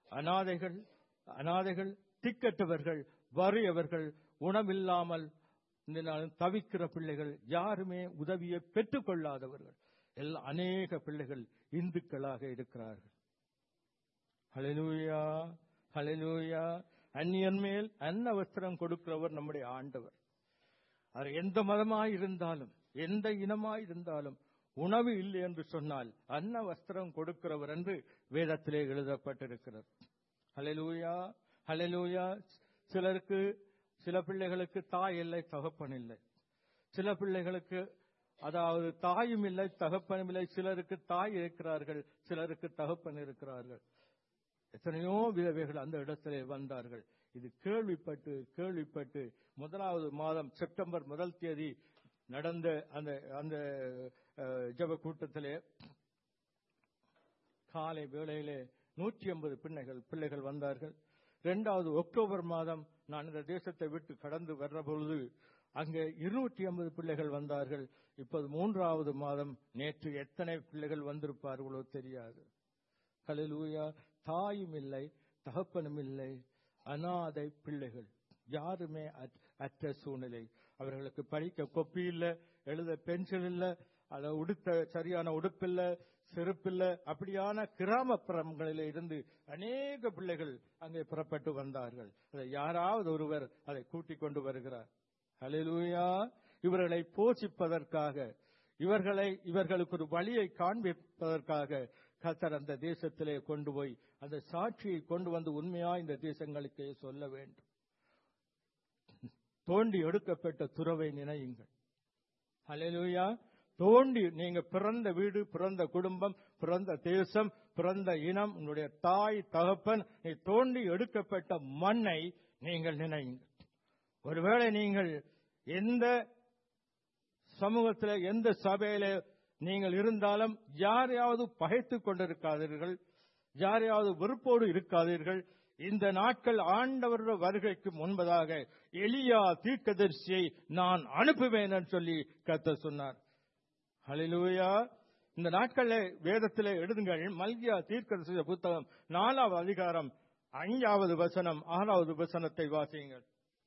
அனாதைகள் அனாதைகள் திக்கற்றவர்கள் வறியவர்கள் உணவில்லாமல் இந்த நாள் தவிக்கிற பிள்ளைகள் யாருமே உதவியை பெற்றுக் கொள்ளாதவர்கள் எல்லா அநேக பிள்ளைகள் இந்துக்களாக இருக்கிறார்கள். ஹல்லேலூயா ஹல்லேலூயா. அந்நியன் மேல் அன்ன வஸ்திரம் கொடுக்கிறவர் நம்முடைய ஆண்டவர். அவர் எந்த மதமாய் இருந்தாலும் எந்த இனமாய் இருந்தாலும் உணவு இல்லை என்று சொன்னால் அன்ன வஸ்திரம் கொடுக்கிறவர் என்று வேதத்திலே எழுதப்பட்டிருக்கிறது. ஹல்லேலூயா ஹல்லேலூயா. சிலருக்கு சில பிள்ளைகளுக்கு தாய் இல்லை தகப்பன் இல்லை. சில பிள்ளைகளுக்கு அதாவது தாயும் இல்லை தகப்பனும் இல்லை. சிலருக்கு தாய் இருக்கிறார்கள், சிலருக்கு தகப்பன் இருக்கிறார்கள். எத்தனையோ விதவைகள் அந்த இடத்திலே வந்தார்கள். இது கேள்விப்பட்டு கேள்விப்பட்டு முதலாவது மாதம் செப்டம்பர் முதல் தேதி நடந்த அந்த அந்த ஜெப கூட்டத்திலே காலை வேளையிலே நூற்றி ஐம்பது பிள்ளைகள் பிள்ளைகள் வந்தார்கள். இரண்டாவது அக்டோபர் மாதம் நான் இந்த தேசத்தை விட்டு கடந்து வர்ற பொழுது அங்கே இருநூற்றி ஐம்பது பிள்ளைகள் வந்தார்கள். இப்போது மூன்றாவது மாதம் நேற்று எத்தனை பிள்ளைகள் வந்திருப்பார்களோ தெரியாது. ஹல்லேலூயா. தாயும் இல்லை தகப்பனும் இல்லை, அனாதை பிள்ளைகள், யாருமே அற்ற சூழ்நிலை. அவர்களுக்கு படிக்க கொப்பி இல்லை, எழுத பென்சில் இல்லை, அதை உடுத்த சரியான உடுப்பில்லை, செருப்பில்லை. அப்படியான கிராமப்புறங்களில் இருந்து அநேக பிள்ளைகள் அங்கே புறப்பட்டு வந்தார்கள். அதை யாராவது ஒருவர் அதை கூட்டிக் கொண்டு வருகிறார். ஹல்லேலூயா. இவர்களை போஷிப்பதற்காக, இவர்களை இவர்களுக்கு ஒரு வழியை காண்பிப்பதற்காக கர்த்தர் அந்த தேசத்திலே கொண்டு போய் அந்த சாட்சியை கொண்டு வந்து உண்மையா இந்த தேசங்களுக்கே சொல்ல வேண்டும். தோண்டி எடுக்கப்பட்ட துறவை நினையுங்கள். ஹல்லேலூயா. தோண்டி நீங்க பிறந்த வீடு, பிறந்த குடும்பம், பிறந்த தேசம், பிறந்த இனம், உங்களுடைய தாய் தகப்பன், நீ தோண்டி எடுக்கப்பட்ட மண்ணை நீங்கள் நினையுங்கள். ஒருவேளை நீங்கள் எந்த சமூகத்தில் எந்த சபையில நீங்கள் இருந்தாலும் யாரையாவது பகைத்துக் கொண்டிருக்காதீர்கள், யாரையாவது வெறுப்போடு இருக்காதீர்கள். இந்த நாட்கள் ஆண்டவருடைய வருகைக்கு முன்பதாக எலியா தீர்க்கதரிசியை நான் அனுப்புவேன் என்று சொல்லி கர்த்தர் சொன்னார். ஹல்லேலூயா. இந்த நாட்களில் வேதத்திலே எழுதுங்கள். மல்கியா தீர்க்கதரிசி புத்தகம் நாலாவது அதிகாரம் ஐந்தாவது வசனம் ஆறாவது வசனத்தை வாசியுங்கள்.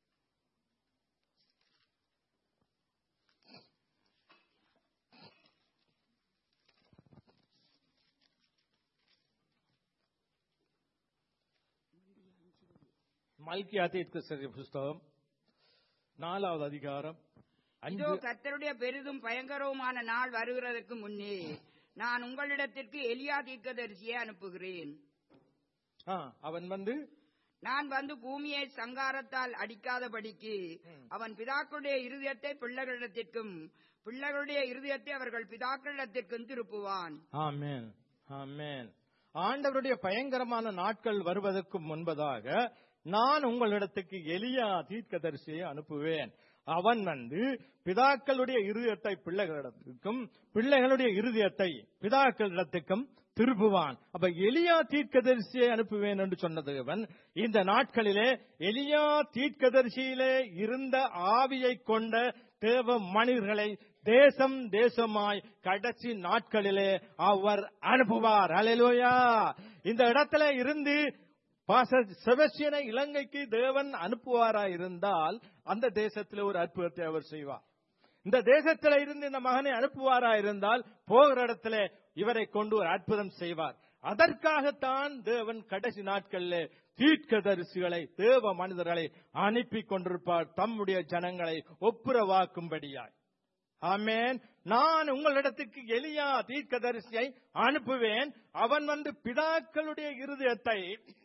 மல்கியா தீர்க்கதரிசி புத்தகம் நாலாவது அதிகாரம். இதோ கர்த்தருடைய பெரிதும் பயங்கரவுமான நாள் வருகிறதற்கு முன்னே நான் உங்களிடத்திற்கு எலியா தீர்க்கதரிசியை அனுப்புகிறேன். அவன் வந்து நான் வந்து பூமியை சங்காரத்தால் அடிக்காதபடிக்கு அவன் பிதாக்களுடைய இருதயத்தை பிள்ளைகளிடத்திற்கும் பிள்ளைகளுடைய இருதயத்தை அவர்கள் பிதாக்களிடத்திற்கும் திருப்புவான். ஆமென் ஆமென். ஆண்டவருடைய பயங்கரமான நாட்கள் வருவதற்கு முன்பதாக நான் உங்களிடத்துக்கு எலியா தீர்க்கதரிசியை அனுப்புவேன். அவன் வந்து பிதாக்களுடைய இருதயத்தை பிள்ளைகளிடத்துக்கும் பிள்ளைகளுடைய இருதயத்தை பிதாக்களிடத்துக்கும் திருப்புவான். அப்ப எலியா தீர்க்கதரிசியை அனுப்புவேன் என்று சொன்னது அவன். இந்த நாட்களிலே எலியா தீர்க்கதரிசியிலே இருந்த ஆவியை கொண்ட தேவ மனிதர்களை தேசம் தேசமாய் கடைசி நாட்களிலே அவர் அனுப்புவார். ஹல்லேலூயா. இந்த இடத்துல இருந்து செபஸ்டியனை இலங்கைக்கு தேவன் அனுப்புவாரா இருந்தால் அந்த தேசத்தில் ஒரு அற்புதத்தை அவர் செய்வார். இந்த தேசத்தில் இருந்து இந்த மகனை அனுப்புவாரா இருந்தால் போகிற இடத்துல இவரை கொண்டு ஒரு அற்புதம் செய்வார். அதற்காகத்தான் தேவன் கடைசி நாட்களில் தீர்க்கதரிசிகளை தேவ மனிதர்களை அனுப்பி கொண்டிருப்பார், தம்முடைய ஜனங்களை ஒப்புரவாக்கும்படியாய். ஆமென். நான் உங்களிடத்துக்கு எலியா தீர்க்கதரிசியை அனுப்புவேன். அவன் வந்து பிதாக்களுடைய இருதயத்தை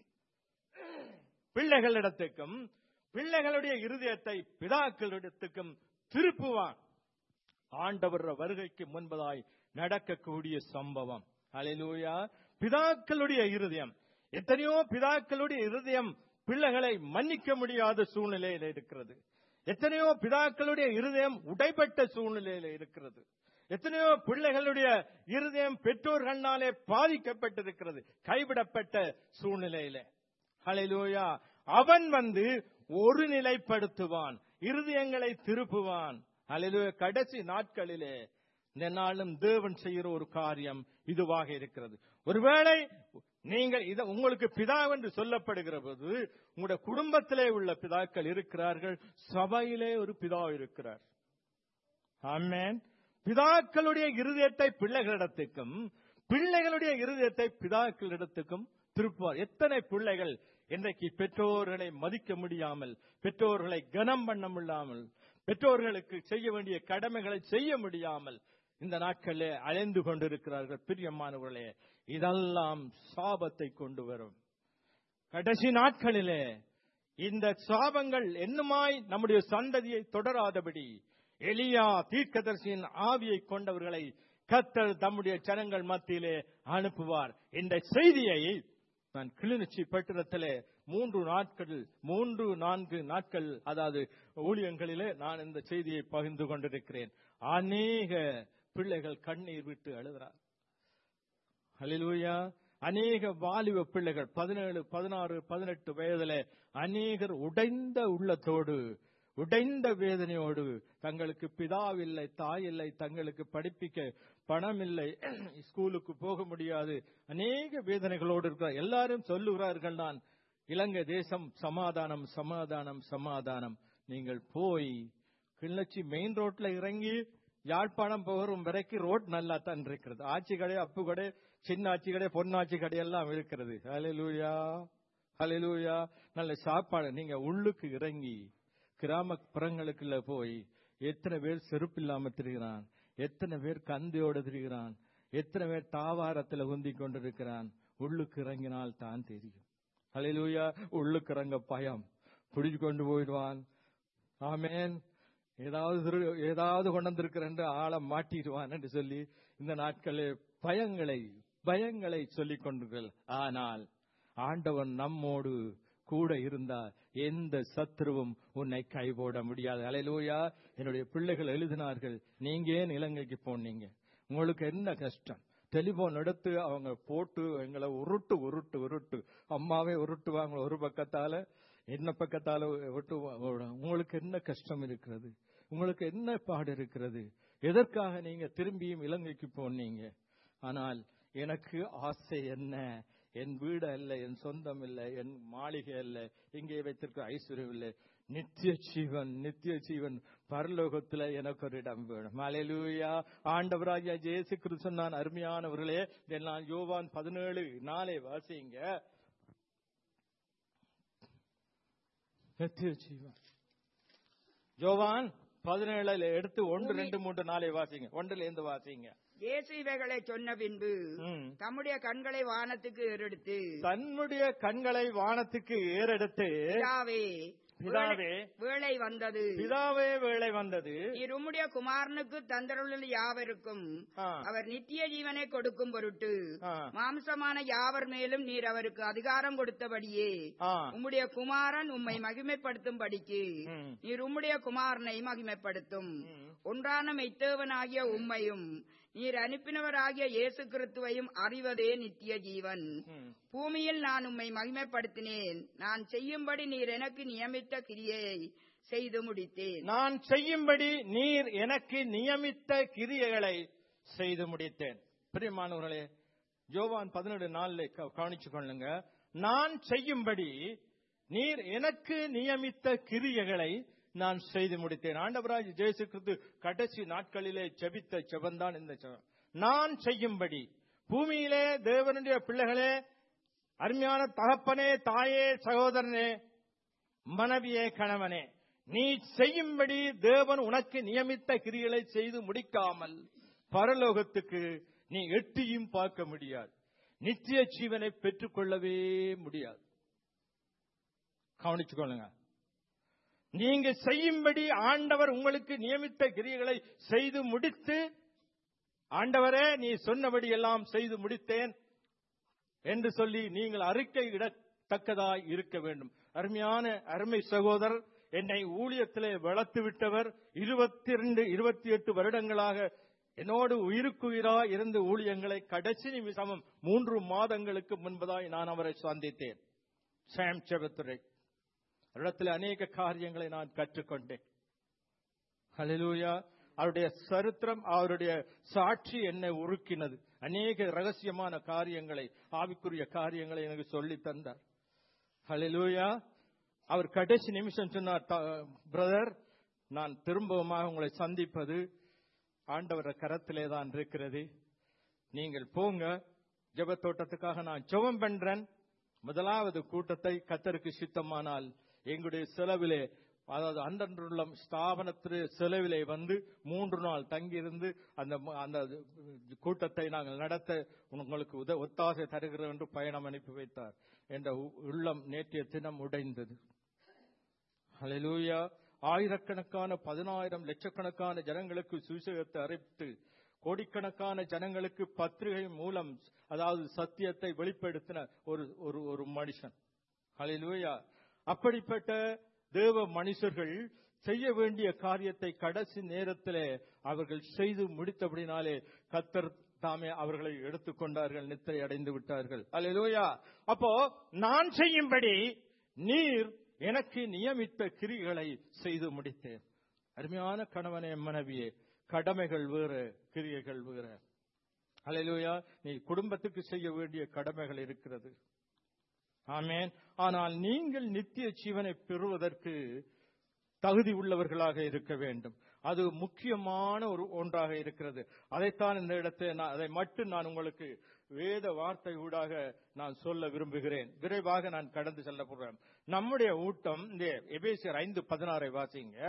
பிள்ளைகளிடத்துக்கும் பிள்ளைகளுடைய இருதயத்தை பிதாக்களிடத்துக்கும் திருப்புவான். ஆண்டவர் வருகைக்கு முன்பதாய் நடக்கக்கூடிய சம்பவம். ஹல்லேலூயா. பிதாக்களுடைய இருதயம், எத்தனையோ பிதாக்களுடைய இருதயம் பிள்ளைகளை மன்னிக்க முடியாத சூழ்நிலையில் இருக்கிறது. எத்தனையோ பிதாக்களுடைய இருதயம் உடைப்பட்ட சூழ்நிலையில் இருக்கிறது. எத்தனையோ பிள்ளைகளுடைய இருதயம் பெற்றோர்களாலே பாதிக்கப்பட்டிருக்கிறது, கைவிடப்பட்ட சூழ்நிலையில. ஹல்லேலூயா. அவன் வந்து ஒரு நிலைப்படுத்துவான், இருதயங்களை திருப்புவான். ஹல்லேலூயா. கடைசி நாட்களிலே இந்த நாளும் தேவன் செய்கிற ஒரு காரியம் இதுவாக இருக்கிறது. ஒருவேளை நீங்கள் இத உங்களுக்கு பிதா என்று சொல்லப்படுகிற போது உங்களுடைய குடும்பத்திலே உள்ள பிதாக்கள் இருக்கிறார்கள், சபையிலே ஒரு பிதா இருக்கிறார். ஆமென். பிதாக்களுடைய இருதயத்தை பிள்ளைகளிடத்துக்கும், பிள்ளைகளுடைய இருதயத்தை பிதாக்களிடத்துக்கும் திருப்புவார். எத்தனை பிள்ளைகள் இன்றைக்கு பெற்றோர்களை மதிக்க முடியாமல், பெற்றோர்களை கனம் பண்ண முடியாமல், பெற்றோர்களுக்கு செய்ய வேண்டிய கடமைகளை செய்ய முடியாமல் இந்த நாட்களிலே அலைந்து கொண்டிருக்கிறார்கள். பிரியமானவர்களே, இதெல்லாம் சாபத்தை கொண்டு வரும். கடைசி நாட்களிலே இந்த சாபங்கள் என்னமாய் நம்முடைய சந்ததியை தொடராதபடி எலியா தீர்க்கதரிசியின் ஆவியை கொண்டவர்களை கர்த்தர் தம்முடைய ஜனங்கள் மத்தியிலே அனுப்புவார். இந்த செய்தியை நான் கிளிநொச்சி பட்டணத்திலே மூன்று நாட்கள் மூன்று நான்கு நாட்கள் அதாவது ஊழியங்களிலே நான் இந்த செய்தியை பகிர்ந்து கொண்டிருக்கிறேன். அநேக பிள்ளைகள் கண்ணீர் விட்டு அழுகிறார். ஹல்லேலூயா. அநேக வாலிப பிள்ளைகள் பதினேழு பதினாறு பதினெட்டு வயதிலே அநேகர் உடைந்த உள்ளத்தோடு, உடைந்த வேதனையோடு, தங்களுக்கு பிதாவில்லை, தாய் இல்லை, தங்களுக்கு படிப்பிக்க பணம் இல்லை, ஸ்கூலுக்கு போக முடியாது, அநேக வேதனைகளோடு இருக்கிறார். எல்லாரும் சொல்லுகிறார்கள், நான் இலங்கை தேசம் சமாதானம் சமாதானம் சமாதானம். நீங்கள் போய் கிளிநொச்சி மெயின் ரோட்ல இறங்கி யாழ்ப்பாணம் போகும் வரைக்கும் ரோட் நல்லா தான் இருக்கிறது. ஆட்சி கடை, அப்பு கடை, சின்ன ஆட்சி கடை, பொன்னாட்சி கடை எல்லாம் இருக்கிறது. ஹல்லேலூயா ஹல்லேலூயா. நல்ல சாப்பாடு. நீங்க உள்ளுக்கு இறங்கி கிராமப்புறங்களுக்குள்ள போய் எத்தனை பேர் செருப்பு இல்லாம திரிகிறான், எத்தனை பேர் கந்தையோடு திரிகிறான், எத்தனை பேர் தாவாரத்துல உந்தி கொண்டிருக்கிறான். உள்ளுக்கு இறங்கினால் தான் தெரியும். ஹல்லேலூயா. உள்ளுக்கு இறங்க பயம், பிடிச்சு கொண்டு போயிடுவான். ஆமேன். ஏதாவது ஏதாவது கொண்டு வந்திருக்கிறேன் ஆளை மாட்டிடுவான் என்று சொல்லி இந்த நாட்களில் பயங்களை பயங்களை சொல்லிக் கொண்டீர்கள். ஆனால் ஆண்டவன் நம்மோடு கூட இருந்தால் எந்த சத்துருவும் உன்னை கைபோட முடியாது. ஹல்லேலூயா. என்னுடைய பிள்ளைகள் எழுதினார்கள், நீங்க ஏன் இலங்கைக்கு போனீங்க, உங்களுக்கு என்ன கஷ்டம்? டெலிபோன் எடுத்து அவங்க போட்டு எங்களை உருட்டு உருட்டு உருட்டு அம்மாவே உருட்டுவாங்க ஒரு பக்கத்தால, என்ன பக்கத்தால உருட்டுவாங்க. உங்களுக்கு என்ன கஷ்டம் இருக்கிறது, உங்களுக்கு என்ன பாடு இருக்கிறது, எதற்காக நீங்க திரும்பியும் இலங்கைக்கு போனீங்க? ஆனால் எனக்கு ஆசை என்ன, என் வீடு அல்ல, என் சொந்தம் இல்லை, என் மாளிகை அல்ல, இங்கே வைத்திருக்க ஐஸ்வர்யம் இல்லை, நித்திய ஜீவன், நித்திய ஜீவன் பரலோகத்துல எனக்கு ஒரு இடம் வேணும். ஹல்லேலூயா. ஆண்டவராகிய இயேசு கிறிஸ்து சொன்னான், அருமையானவர்களே, நான் யோவான் பதினேழு நாளை வாசிங்க. நித்திய ஜீவன் யோவான் பதினேழுல எடுத்து ஒன்று ரெண்டு மூன்று நாளை வாசிங்க. ஒன்றுல இருந்து வாசிங்க. இயேசு இவைகளை சொன்ன பின்பு தம்முடைய கண்களை வானத்துக்கு ஏறெடுத்து தன்னுடைய கண்களை வானத்துக்கு ஏறெடுத்து பிதாவே பிதாவே வேளை வந்தது, பிதாவே வேளை வந்தது, நீர் உம்முடைய குமாரனுக்கு தந்தருள்ள யாவருக்கும் அவர் நித்திய ஜீவனை கொடுக்கும் பொருட்டு மாம்சமான யாவர் மேலும் நீர் அவருக்கு அதிகாரம் கொடுத்தபடியே உம்முடைய குமாரன் உம்மை மகிமைப்படுத்தும்படிக்கு நீர் உம்முடைய குமாரனை மகிமைப்படுத்தும். ஒன்றான மெய்த்தேவனாகிய உம்மையும் நீர் அனுப்பினவராகிய இயேசு கிறிஸ்துவையும் அறிவதே நித்திய ஜீவன். பூமியில் நான் உம்மை மகிமைப்படுத்தினேன், நான் செய்யும்படி நீர் எனக்கு நியமித்த கிரியையை செய்து முடித்தேன். நான் செய்யும்படி நீர் எனக்கு நியமித்த கிரியைகளை செய்து முடித்தேன். பிரியமானவர்களே, யோவான் பதினேழு நாள்ல கவனிச்சு கொள்ளுங்க. நான் செய்யும்படி நீர் எனக்கு நியமித்த கிரியைகளை நான் செய்து முடித்தேன். ஆண்டவராய் இயேசு கிறிஸ்து கடைசி நாட்களிலே ஜெபித்த ஜெபந்தான் இந்த ஜெபம். நான் செய்யும்படி. பூமியிலே தேவனுடைய பிள்ளைகளே, அருமையான தகப்பனே, தாயே, சகோதரனே, மனைவியே, கணவனே, நீ செய்யும்படி தேவன் உனக்கு நியமித்த கிரியைகளை செய்து முடிக்காமல் பரலோகத்துக்கு நீ எட்டியும் பார்க்க முடியாது, நித்திய ஜீவனை பெற்றுக் கொள்ளவே முடியாது. கவனிச்சுக்கொள்ளுங்க. நீங்க செய்யும்படி ஆண்டவர் உங்களுக்கு நியமித்த கிரியைகளை செய்து முடித்து, ஆண்டவரே நீ சொன்னபடி எல்லாம் செய்து முடித்தேன் என்று சொல்லி நீங்கள் அறிக்கையிடத்தக்கதாய் இருக்க வேண்டும். அருமையான அருமை சகோதரர், என்னை ஊழியத்திலே வளர்த்து விட்டவர், இருபத்தி இரண்டு இருபத்தி எட்டு வருடங்களாக என்னோடு உயிருக்குயிராய் இருந்து ஊழியங்களை கடைசி நிமிஷமும் மூன்று மாதங்களுக்கு முன்பதாய் நான் அவரை சந்தித்தேன். சாம் செபத்துரை இடத்துல அநேக காரியங்களை நான் கற்றுக்கொண்டேன். ஹல்லேலூயா. அவருடைய சரித்திரம், அவருடைய சாட்சி என்னை உருக்கினது. அநேக ரகசியமான காரியங்களை, ஆவிக்குரிய காரியங்களை எனக்கு சொல்லி தந்தார். ஹல்லேலூயா. அவர் கடைசி நிமிஷம் சொன்னார், பிரதர், நான் திரும்பவுமாக உங்களை சந்திப்பது ஆண்டவர கரத்திலே தான் இருக்கிறது. நீங்கள் போங்க, ஜெபத்தோட்டத்துக்காக நான் ஜெபம் பண்றேன். முதலாவது கூட்டத்தை கர்த்தருக்கு சித்தமானால் எங்களுடைய செலவிலே, அதாவது அன்றன்றுள்ள ஸ்தாபனத்திலே செலவிலே வந்து மூன்று நாள் தங்கியிருந்து அந்த அந்த கூட்டத்தை நாங்கள் நடத்த உங்களுக்கு உத ஒத்தாசை தருகிறோம் என்று பயணம் அனுப்பி வைத்தார். என்ற உள்ளம் நேற்றைய தினம் உடைந்தது. ஹல்லேலூயா. ஆயிரக்கணக்கான, பதினாயிரம், லட்சக்கணக்கான ஜனங்களுக்கு சுவிசேஷத்தை அறிவித்து கோடிக்கணக்கான ஜனங்களுக்கு பத்திரிகை மூலம், அதாவது சத்தியத்தை வெளிப்படுத்தின ஒரு ஒரு மனுஷன். ஹல்லேலூயா. அப்படிப்பட்ட தேவ மனுஷர்கள் செய்ய வேண்டிய காரியத்தை கடைசி நேரத்திலே அவர்கள் செய்து முடித்தபடினாலே கர்த்தர் தாமே அவர்களை எடுத்துக்கொண்டார்கள், நித்திரை அடைந்து விட்டார்கள். அல்லேலூயா. அப்போ நான் செய்யும்படி நீர் எனக்கு நியமித்த கிரிகளை செய்து முடித்தேன். அருமையான கணவனே, மனைவியே, கடமைகள் வேறு, கிரியைகள் வேறு. அல்லேலூயா. நீ குடும்பத்துக்கு செய்ய வேண்டிய கடமைகள் இருக்கிறது. ஆமென். ஆனால் நீங்கள் நித்திய ஜீவனை பெறுவதற்கு தகுதி உள்ளவர்களாக இருக்க வேண்டும். அது முக்கியமான ஒரு ஒன்றாக இருக்கிறது. அதைத்தான் இந்த இடத்தை அதை மட்டும் நான் உங்களுக்கு வேத வார்த்தை ஊடாக நான் சொல்ல விரும்புகிறேன். விரைவாக நான் கடந்து செல்ல போகிறேன். நம்முடைய ஊட்டம் இந்த எபேசியர் ஐந்து பதினாறை வாசிங்க.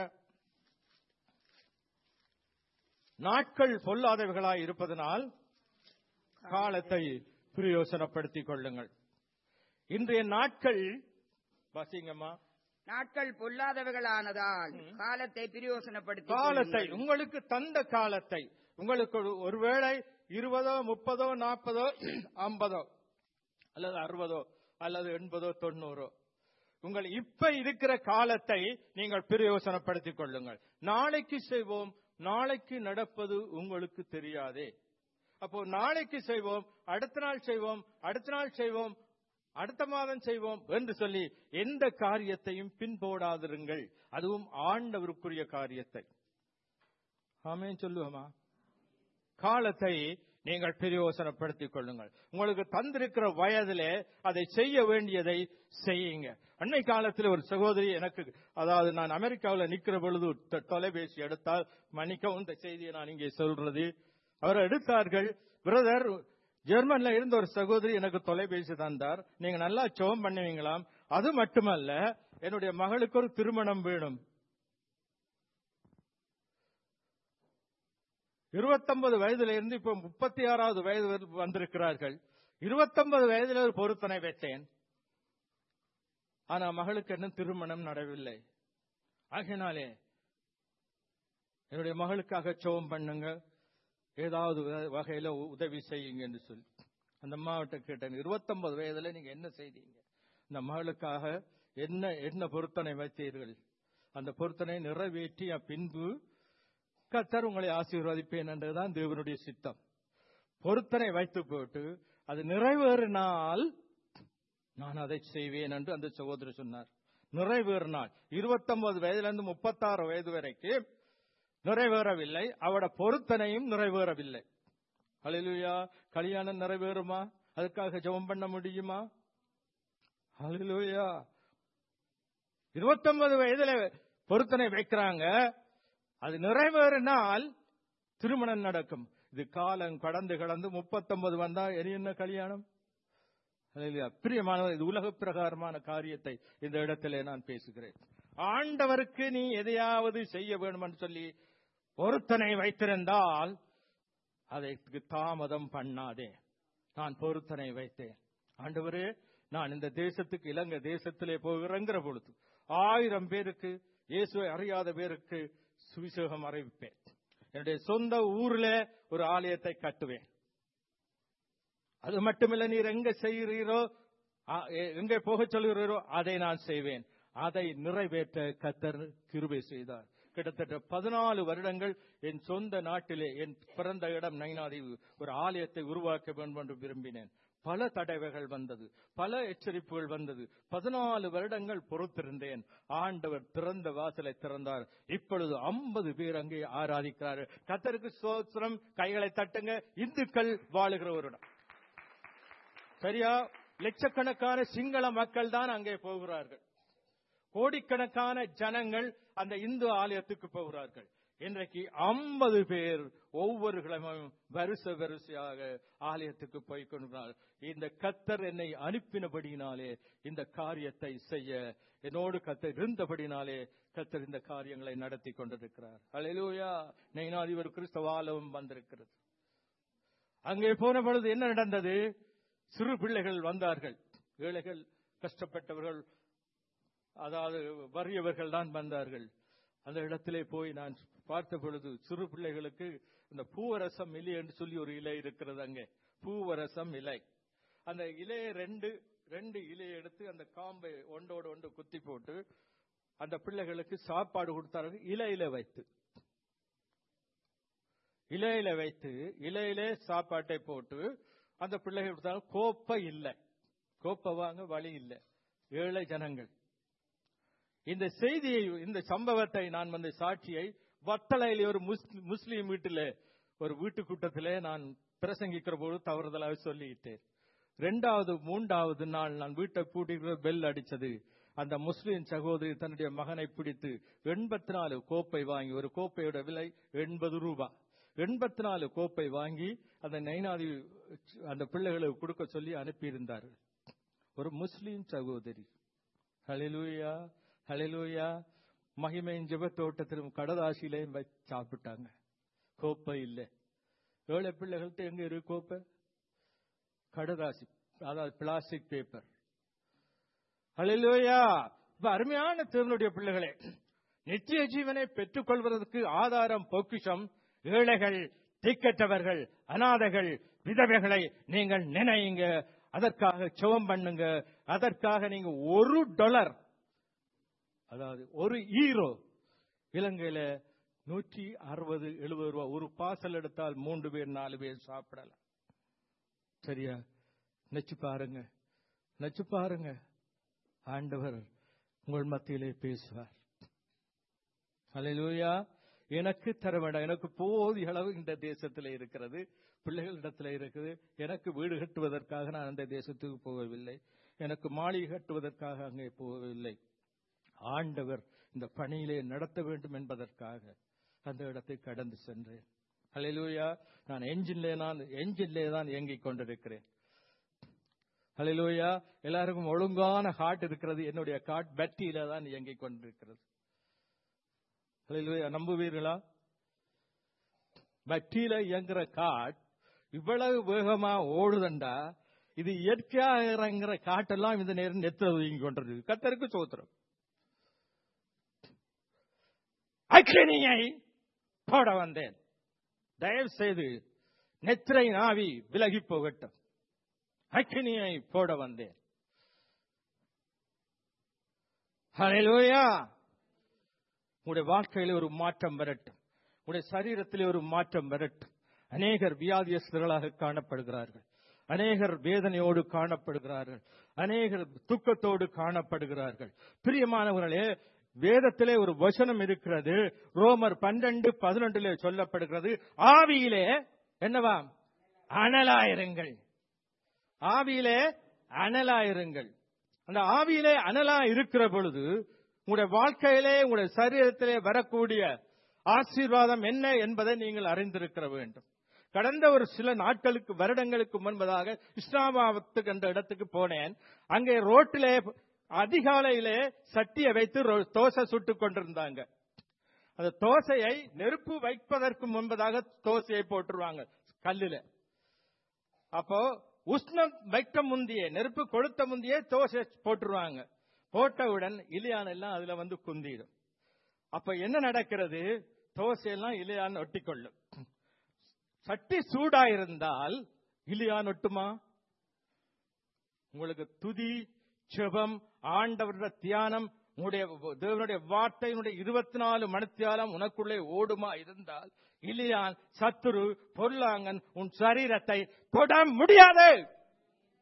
நாட்கள் பொல்லாதவைகளாய் இருப்பதனால் காலத்தை பிரயோசனப்படுத்திக் கொள்ளுங்கள். இன்றைய நாட்கள் வாசிங்கம்மா. நாட்கள் பொல்லாதவைகளானதால் காலத்தை பிரயோசனப்படுத்தி, காலத்தை, உங்களுக்கு தந்த காலத்தை, உங்களுக்கு ஒருவேளை இருபதோ முப்பதோ நாற்பதோ ஐம்பதோ அல்லது அறுபதோ அல்லது எண்பதோ தொண்ணூறோ, உங்கள் இப்ப இருக்கிற காலத்தை நீங்கள் பிரயோசனப்படுத்திக் கொள்ளுங்கள். நாளைக்கு செய்வோம், நாளைக்கு நடப்பது உங்களுக்கு தெரியாதே. அப்போ நாளைக்கு செய்வோம், அடுத்த நாள் செய்வோம், அடுத்த நாள் செய்வோம், அடுத்த மாதம் செய்வோம் என்று சொல்லி எந்த காரியத்தையும் பின்போடாதிருங்கள். அதுவும் ஆண்டவருக்குரிய காரியத்தை. ஆமென் சொல்லுவோமா? காலத்தை நீங்கள் பிரயோசனப்படுத்திக் கொள்ளுங்கள். உங்களுக்கு தந்திருக்கிற வயதிலே அதை செய்ய வேண்டியதை செய்யுங்க. அன்னை காலத்தில் ஒரு சகோதரி எனக்கு, அதாவது நான் அமெரிக்காவில் நிற்கிற பொழுது தொலைபேசி எடுத்தால், மன்னிக்கவும் இந்த செய்தியை நான் இங்கே சொல்றது, அவர் எடுத்தார்கள். பிரதர், ஜெர்மன்ல இருந்த ஒரு சகோதரி எனக்கு தொலைபேசி தந்தார். நீங்க நல்லா ஜெபம் பண்ணுவீங்களாம். அது மட்டுமல்ல, என்னுடைய மகளுக்கு ஒரு திருமணம் வேணும். இருபத்தொன்பது வயதுல இருந்து இப்ப முப்பத்தி ஆறாவது வயது வந்திருக்கிறார்கள். இருபத்தொன்பது வயதுல ஒரு பொருத்தனை வைத்தேன். ஆனா மகளுக்கு என்ன திருமணம் நடவில்லை. ஆகினாலே என்னுடைய மகளுக்காக ஜெபம் பண்ணுங்க, ஏதாவது வகையில உதவி செய்யுங்க என்று சொல்லி அந்த அம்மாவிட்ட கேட்டேன். இருபத்தொன்பது வயதுல நீங்க என்ன செய்தீங்க? இந்த மகளுக்காக என்ன என்ன பொருத்தனை வைத்தீர்கள்? அந்த பொருத்தனை நிறைவேற்றிய பின்பு கர்த்தர் உங்களை ஆசீர்வதிப்பேன் என்றுதான் தேவனுடைய சித்தம். பொருத்தனை வைத்து போட்டு அது நிறைவேறினால் நான் அதை செய்வேன் என்று அந்த சகோதரர் சொன்னார். நிறைவேறினால் இருபத்தொன்பது வயதுல இருந்து முப்பத்தாறு வயது வரைக்கும் நிறைவேறவில்லை, அவட பொருத்தனையும் நிறைவேறவில்லை. ஹல்லேலூயா. கல்யாணம் நிறைவேறுமா? அதுக்காக ஜெபம் பண்ண முடியுமா? ஹல்லேலூயா. இருபத்தொன்பது வயதுல பொருத்தனை வைக்கிறாங்க, அது நிறைவேறினால் திருமணம் நடக்கும். இது காலம் கடந்து கடந்து முப்பத்தொன்பது வந்தா என்ன கல்யாணம்? பிரியமானவர், இது உலக பிரகாரமான காரியத்தை இந்த இடத்திலே நான் பேசுகிறேன். ஆண்டவருக்கு நீ எதையாவது செய்ய வேண்டும் என்று சொல்லி பொருத்தனை வைத்திருந்தால் அதற்கு தாமதம் பண்ணாதே. நான் பொருத்தனை வைத்தேன். ஆண்டவரே, நான் இந்த தேசத்துக்கு, இலங்கை தேசத்திலே போகிறங்கிற பொழுது ஆயிரம் பேருக்கு, இயேசுவை அறியாத பேருக்கு சுவிசேஷம் அறிவிப்பேன். என்னுடைய சொந்த ஊரில் ஒரு ஆலயத்தை கட்டுவேன். அது மட்டுமில்லை, நீர் எங்க செய்கிறீரோ, எங்கே போக சொல்கிறீரோ அதை நான் செய்வேன். அதை நிறைவேற்ற கர்த்தர் கிருபை செய்தார். கிட்டத்தட்ட பதினாலு வருடங்கள் என் சொந்த நாட்டிலே, என் பிறந்த இடம் நைனாதீவு, ஒரு ஆலயத்தை உருவாக்க வேண்டும் என்று விரும்பினேன். பல தடவைகள் வந்தது, பல எச்சரிப்புகள் வந்தது. பதினாலு வருடங்கள் பொறுத்திருந்தேன். ஆண்டவர் திறந்த வாசலை திறந்தார். இப்பொழுது ஐம்பது பேர் அங்கே ஆராதிக்கிறார்கள். கர்த்தருக்கு ஸ்தோத்திரம். கைகளை தட்டுங்க. இந்துக்கள் வாழுகிற ஒரு இடம். சரியா? லட்சக்கணக்கான சிங்கள மக்கள் தான் அங்கே போகிறார்கள். கோடிக்கணக்கான ஜனங்கள் அந்த இந்து ஆலயத்துக்கு போகிறார்கள். இன்றைக்கு ஐம்பது பேர் ஒவ்வொரு கிழமையும் வரிச வரிசையாக ஆலயத்துக்கு போய் கொண்டார். இந்த கர்த்தர் என்னை அனுப்பினபடினாலே இந்த காரியத்தை செய்ய என்னோடு கர்த்தர் இருந்தபடினாலே கர்த்தர் இந்த காரியங்களை நடத்தி கொண்டிருக்கிறார். அல்லேலூயா. நெய்னாதி ஒரு கிறிஸ்தவ ஆலயம் வந்திருக்கிறது. அங்கே போன பொழுது என்ன நடந்தது? சிறு பிள்ளைகள் வந்தார்கள். ஏழைகள், கஷ்டப்பட்டவர்கள், அதாவது வறியவர்கள் தான் வந்தார்கள். அந்த இடத்திலே போய் நான் பார்த்த பொழுது சிறு பிள்ளைகளுக்கு இந்த பூவரசம் இலை என்று சொல்லி ஒரு இலை இருக்கிறது. அங்கே பூவரசம் இலை. அந்த இலையை ரெண்டு ரெண்டு இலையை எடுத்து அந்த காம்பை ஒன்றோடு ஒன்று குத்தி போட்டு அந்த பிள்ளைகளுக்கு சாப்பாடு கொடுத்தார்கள். இலையில வைத்து இலையில வைத்து இலையிலே சாப்பாட்டை போட்டு அந்த பிள்ளைகள் கொடுத்தாங்க. கோப்பை இல்லை, கோப்பை வாங்க வழி இல்லை. ஏழை ஜனங்கள். இந்த செய்தியை, இந்த சம்பவத்தை நான் வந்து சாட்சியை வத்தளையில் ஒரு முஸ்லீம் வீட்டிலே ஒரு வீட்டு கூட்டத்திலே நான் பிரசங்கிக்கிற போது தவறுதலாக சொல்லிட்டேன். இரண்டாவது மூன்றாவது நாள் நான் வீட்டை பூட்டிக்கிற பெல் அடிச்சது. அந்த முஸ்லீம் சகோதரி தன்னுடைய மகனை பிடித்து எண்பத்தி நாலு கோப்பை வாங்கி, ஒரு கோப்பையோட விலை எண்பது ரூபாய், எண்பத்தி நாலு கோப்பை வாங்கி அந்த நைனாதி அந்த பிள்ளைகளுக்கு கொடுக்க சொல்லி அனுப்பியிருந்தார்கள். ஒரு முஸ்லீம் சகோதரி. ஹல்லேலூயா, ஹல்லேலூயா. மகிமையின் ஜெப தோட்டத்திலும் கடதாசியிலையும் வச்சு சாப்பிட்டாங்க. கோப்பை இல்லை. ஏழை பிள்ளைகள்கிட்ட எங்க இருக்கு கோப்பை? கடதாசி, அதாவது பிளாஸ்டிக் பேப்பர். ஹல்லேலூயா. அருமையான தேவனுடைய பிள்ளைகளே, நித்திய ஜீவனை பெற்றுக் கொள்வதற்கு ஆதாரம் பொக்கிஷம் ஏழைகள், திக்கற்றவர்கள், அநாதைகள், விதவைகளை நீங்கள் நினைங்க. அதற்காக ஜெபம் பண்ணுங்க. அதற்காக நீங்க ஒரு டாலர், அதாவது ஒரு ஈரோ, இலங்கையில நூற்றி அறுபது எழுபது ரூபாய் ஒரு பார்சல் எடுத்தால் மூன்று பேர் நாலு பேர் சாப்பிடலாம். சரியா? நச்சு பாருங்க, நச்சு பாருங்க. ஆண்டவர் உங்கள் மத்தியிலே பேசுவார். அல்லேலூயா. எனக்கு தர வேண்டாம். எனக்கு போதிய அளவு இந்த தேசத்தில் இருக்கிறது, பிள்ளைகளிடத்தில் இருக்குது. எனக்கு வீடு கட்டுவதற்காக நான் அந்த தேசத்துக்கு போகவில்லை. எனக்கு மாளிகை கட்டுவதற்காக அங்கே போகவில்லை. ஆண்டவர் இந்த பணியிலே நடத்த வேண்டும் என்பதற்காக அந்த இடத்தை கடந்து சென்றேன். ஹல்லேலூயா. நான் என்ஜின்லே நான் என்ஜின்லே தான் இயங்கிக் கொண்டிருக்கிறேன். ஹல்லேலூயா. எல்லாருக்கும் ஒழுங்கான ஹார்ட் இருக்கிறது. என்னுடைய ஹார்ட் பேட்டரியில தான் இயங்கிக் கொண்டிருக்கிறது. ஹல்லேலூயா. நம்புவீர்களா? பேட்டரியில இயங்குற ஹார்ட் இவ்வளவு வேகமா ஓடுதண்டா, இது இயற்கையாக இறங்குற காட்டெல்லாம் இந்த நேரம் நெத்த ஒதுங்கி கொண்டிருக்கு. கர்த்தருக்கு ஸ்தோத்திரம். அக்கினியை போட வந்தேன். தயவு செய்து நெத்திரை நாவி விலகி போகட்டும். அக்கினியை போட வந்தேன். ஹல்லேலூயா. உங்களுடைய வாழ்க்கையில ஒரு மாற்றம் வரட்டும். உங்களுடைய சரீரத்திலே ஒரு மாற்றம் வரட்டும். அநேகர் வியாதியஸ்தர்களாக காணப்படுகிறார்கள். அநேகர் வேதனையோடு காணப்படுகிறார்கள். அநேகர் துக்கத்தோடு காணப்படுகிறார்கள். பிரியமானவர்களே, வேதத்திலே ஒரு வசனம் இருக்கிறது. ரோமர் பன்னிரண்டு பதினொன்றிலே சொல்லப்படுகிறது, ஆவியிலே என்னவா? அனலாயிருங்கள். ஆவியிலே அனலாயிருங்கள். அந்த ஆவியிலே அனலா இருக்கிற பொழுது உங்களுடைய வாழ்க்கையிலே, உங்களுடைய சரீரத்திலே வரக்கூடிய ஆசீர்வாதம் என்ன என்பதை நீங்கள் அறிந்திருக்க வேண்டும். கடந்த ஒரு சில நாட்களுக்கு, வருடங்களுக்கு முன்பதாக இஸ்லாமாபாத்துக்கு என்ற இடத்துக்கு போனேன். அங்கே ரோட்டிலே அதிகாலையிலே சட்டியை வைத்து தோசை சுட்டுக் கொண்டிருந்தாங்க. அந்த தோசையை நெருப்பு வைப்பதற்கு முன்பதாக தோசையை போட்டுருவாங்க கல்லுல. அப்போ உஷ்ணம் வைக்க முந்தியே, நெருப்பு கொளுத்த முந்தியே தோசை போட்டுருவாங்க. போட்டவுடன் இலியான் எல்லாம் அதுல வந்து குந்திடும். அப்ப என்ன நடக்கிறது? தோசையெல்லாம் இலியான் ஒட்டிக்கொள்ளும். சட்டி சூடா இருந்தால் இலியான் ஒட்டுமா? உங்களுக்கு துதி, ஜெபம், ஆண்டவருடைய தியானம், உங்களுடைய தேவனுடைய வார்த்தையினுடைய இருபத்தி நாலு மணித்தியாலம் உனக்குள்ளே ஓடுமா இருந்தால் இலியான், சத்துரு, பொருளாங்கன் உன் சரீரத்தை தொட முடியாது.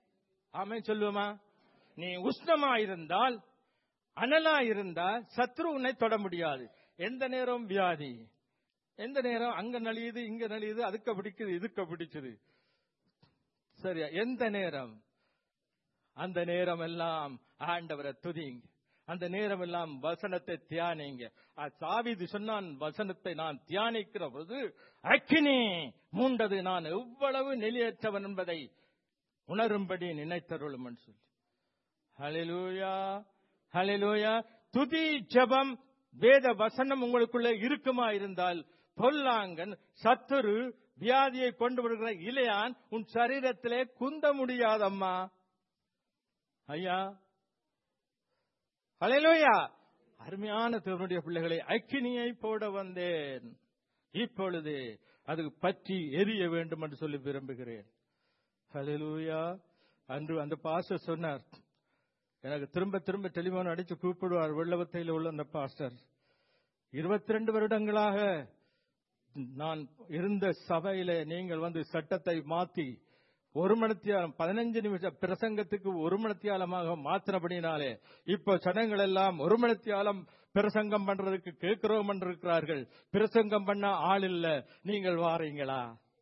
ஆமென் சொல்லுவோமா? நீ உஷ்ணமா இருந்தால், அனலா இருந்தால் சத்ரு உன்னை தொட முடியாது. எந்த நேரம் வியாதி, எந்த நேரம் அங்க நலியுது, இங்க நலியுது, அதுக்க பிடிக்குது, இதுக்க பிடிச்சது. சரியா? எந்த நேரம், அந்த நேரம் எல்லாம் ஆண்டவரை துதிங்க. அந்த நேரம் எல்லாம் வசனத்தை தியானிங்க. தாவீது சொன்னான், வசனத்தை நான் தியானிக்கிற போது அக்கினி மூண்டது, நான் எவ்வளவு நிலையற்றவன் என்பதை உணரும்படி நினைத்தருளும் சொல்லி. ஹல்லேலூயா, ஹல்லேலூயா. துதி, ஜெபம், வேத வசனம் உங்களுக்குள்ள இருக்குமா இருந்தால், பொல்லாங்கன், சத்துரு, வியாதியை கொண்டு வருகிற இளையான் உன் சரீரத்திலே குந்த முடியாதம்மா. ஐயா, ஹல்லேலூயா. அருமையான தேவனுடைய பிள்ளைகளை, அக்கினியை போட வந்தேன், இப்பொழுது அது பற்றி எரிய வேண்டும் என்று சொல்லி விரும்புகிறேன். ஹல்லேலூயா. அன்று அந்த பாஸ்டர் சொன்னார், எனக்கு திரும்ப திரும்ப டெலிபோன் அடிச்சு கூப்பிடுவார், வெள்ளவத்தையில் உள்ள அந்த பாஸ்டர். இருபத்தி ரெண்டு வருடங்களாக நான் இருந்த சபையில நீங்கள் வந்து சட்டத்தை மாத்தி ஒரு மணித்தியாலம், பதினஞ்சு நிமிஷம் பிரசங்கத்துக்கு ஒரு மணித்தியாலமாக மாத்தினபடினாலே இப்போ சடங்கள் எல்லாம் ஒரு மணித்தியாலம் பிரசங்கம் பண்றதுக்கு கேட்கிறோம் என்று இருக்கிறார்கள். பிரசங்கம் பண்ண ஆள் இல்ல, நீங்கள் வாரீங்களா?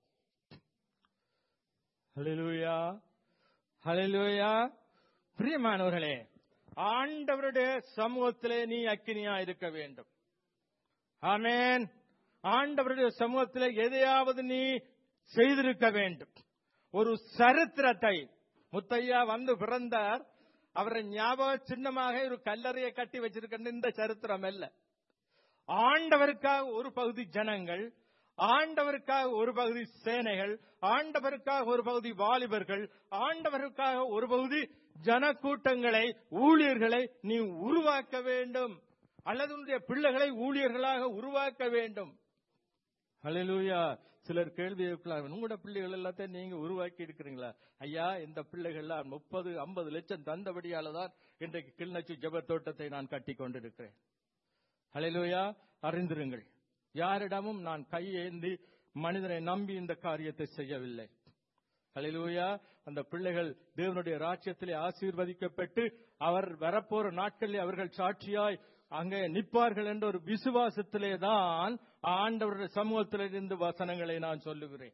ஹல்லேலூயா, ஹல்லேலூயா. பிரியமானவர்களே, ஆண்டவருடைய சமூகத்திலே நீ அக்கினியா இருக்க வேண்டும். ஆமென். ஆண்டவருடைய சமூகத்திலே எதையாவது நீ செய்திருக்க வேண்டும். ஒரு சரித்திரத்தை, முத்தையா வந்து பிறந்தார், அவரை ஞாபக சின்னமாக ஒரு கல்லறையை கட்டி வச்சிருக்கின்ற இந்த சரித்திரம் அல்ல. ஆண்டவருக்காக ஒரு பகுதி ஜனங்கள், ஆண்டவருக்காக ஒரு பகுதி சேனைகள், ஆண்டவருக்காக ஒரு பகுதி வாலிபர்கள், ஆண்டவருக்காக ஒரு பகுதி ஜனக்கூட்டங்களை, ஊழியர்களை நீ உருவாக்க வேண்டும். அல்லது உன்னுடைய பிள்ளைகளை ஊழியர்களாக உருவாக்க வேண்டும். ஹல்லேலூயா. சிலர் கேள்வி கேட்கலாம், உங்களோட பிள்ளைகள் எல்லாத்தையும் நீங்க உருவாக்கி இருக்கிறீங்களா? ஐயா, இந்த பிள்ளைகள்லாம் முப்பது ஐம்பது லட்சம் தந்தபடியால தான் இன்றைக்கு கிளிநொச்சி ஜெபத்தோட்டத்தை நான் கட்டி கொண்டிருக்கிறேன். ஹல்லேலூயா. அறிந்திருங்கள், யாரிடமும் நான் கையேந்தி மனிதனை நம்பி இந்த காரியத்தை செய்யவில்லை. ஹல்லேலூயா. அந்த பிள்ளைகள் தேவனுடைய ராஜ்யத்திலே ஆசீர்வதிக்கப்பட்டு அவர் வரப்போற நாட்களில் அவர்கள் சாட்சியாய் அங்கே நிற்பார்கள் என்ற ஒரு விசுவாசத்திலே தான் ஆண்டவருடைய சமூகத்திலிருந்து வசனங்களை நான் சொல்லுகிறேன்.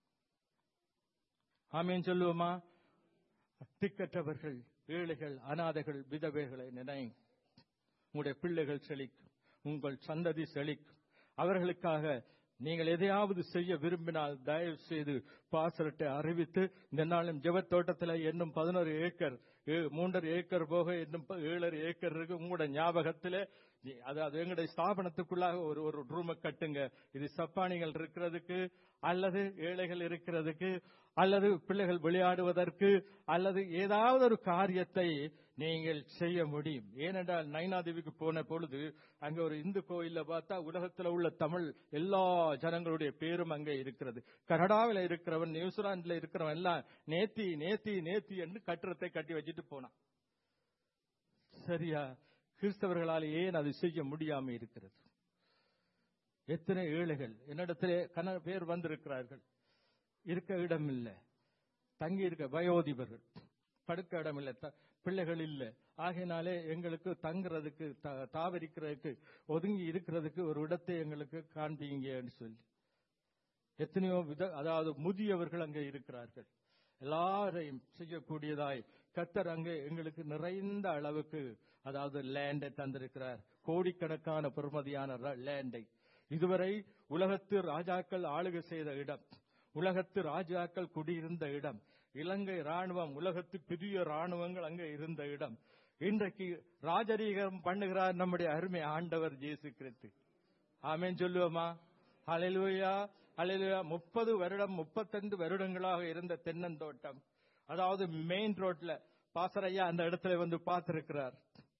ஆமீன் சொல்லுவோமா? திக்கற்றவர்கள், ஏழைகள், அநாதைகள், விதவைகளை நினைங்க. உங்களுடைய பிள்ளைகள் செழிக்கும், உங்கள் சந்ததி செழிக்கும். அவர்களுக்காக நீங்கள் எதையாவது செய்ய விரும்பினால் தயவு செய்து பாசரட்டை அறிவித்து, இந்த நாளும் ஜெபத்தோட்டத்தில் இன்னும் பதினோரு ஏக்கர், மூன்றரை ஏக்கர் போக இன்னும் ஏழரை ஏக்கர் இருக்கு. உங்களோட ஞாபகத்தில், அதாவது எங்களுடைய ஸ்தாபனத்துக்குள்ளாக ஒரு ஒரு ரூமை கட்டுங்க. இது சப்பானிகள் இருக்கிறதுக்கு, அல்லது ஏழைகள் இருக்கிறதுக்கு, அல்லது பிள்ளைகள் விளையாடுவதற்கு, அல்லது ஏதாவது ஒரு காரியத்தை நீங்கள் செய்ய முடியும். ஏனென்றால் நைனாதேவிக்கு போன பொழுது அங்க ஒரு இந்து கோயில்ல பார்த்தா உலகத்தில் உள்ள தமிழ் எல்லா ஜனங்களுடைய பேரும் அங்கே இருக்கிறது. கனடாவில் இருக்கிறவன், நியூசிலாந்துல இருக்கிறவன் எல்லாம் நேத்தி நேத்தி நேத்தி என்று கட்டிடத்தை கட்டி வச்சுட்டு போனான். சரியா? கிறிஸ்தவர்களால் ஏன் அது செய்ய முடியாம இருக்கிறது? எத்தனை ஏழைகள் என்னிடத்திலே கன பேர் வந்திருக்கிறார்கள். இருக்க இடம் இல்லை, தங்கி இருக்க வயோதிபர்கள், படுக்க இடம் இல்லை, பிள்ளைகள் இல்லை. ஆகையினாலே எங்களுக்கு தங்குறதுக்கு, தாவரிக்கிறதுக்கு, ஒதுங்கி இருக்கிறதுக்கு ஒரு இடத்தை எங்களுக்கு காண்பீங்கன்னு சொல்லி எத்தனையோ வித, அதாவது முதியவர்கள் அங்கே இருக்கிறார்கள். எல்லாரையும் செய்யக்கூடியதாய் கர்த்தர் அங்கே எங்களுக்கு நிறைந்த அளவுக்கு, அதாவது லேண்டை தந்திருக்கிறார். கோடிக்கணக்கான பெறுமதியான லேண்டை. இதுவரை உலகத்து ராஜாக்கள் ஆளுகை செய்த இடம், உலகத்து ராஜாக்கள் குடியிருந்த இடம், இலங்கை ராணுவம், உலகத்து பெரிய ராணுவங்கள் அங்கே இருந்த இடம். இன்றைக்கு ராஜரீகம் பண்ணுகிறார் நம்முடைய அருமை ஆண்டவர் இயேசு கிறிஸ்து. ஆமென் சொல்லுவோமா? ஹல்லேலூயா, ஹல்லேலூயா. முப்பது வருடம் முப்பத்தைந்து வருடங்களாக இருந்த தென்னந்தோட்டம், அதாவது மெயின் ரோட்ல பாசறையா அந்த இடத்துல வந்து பார்த்திருக்கிறார்.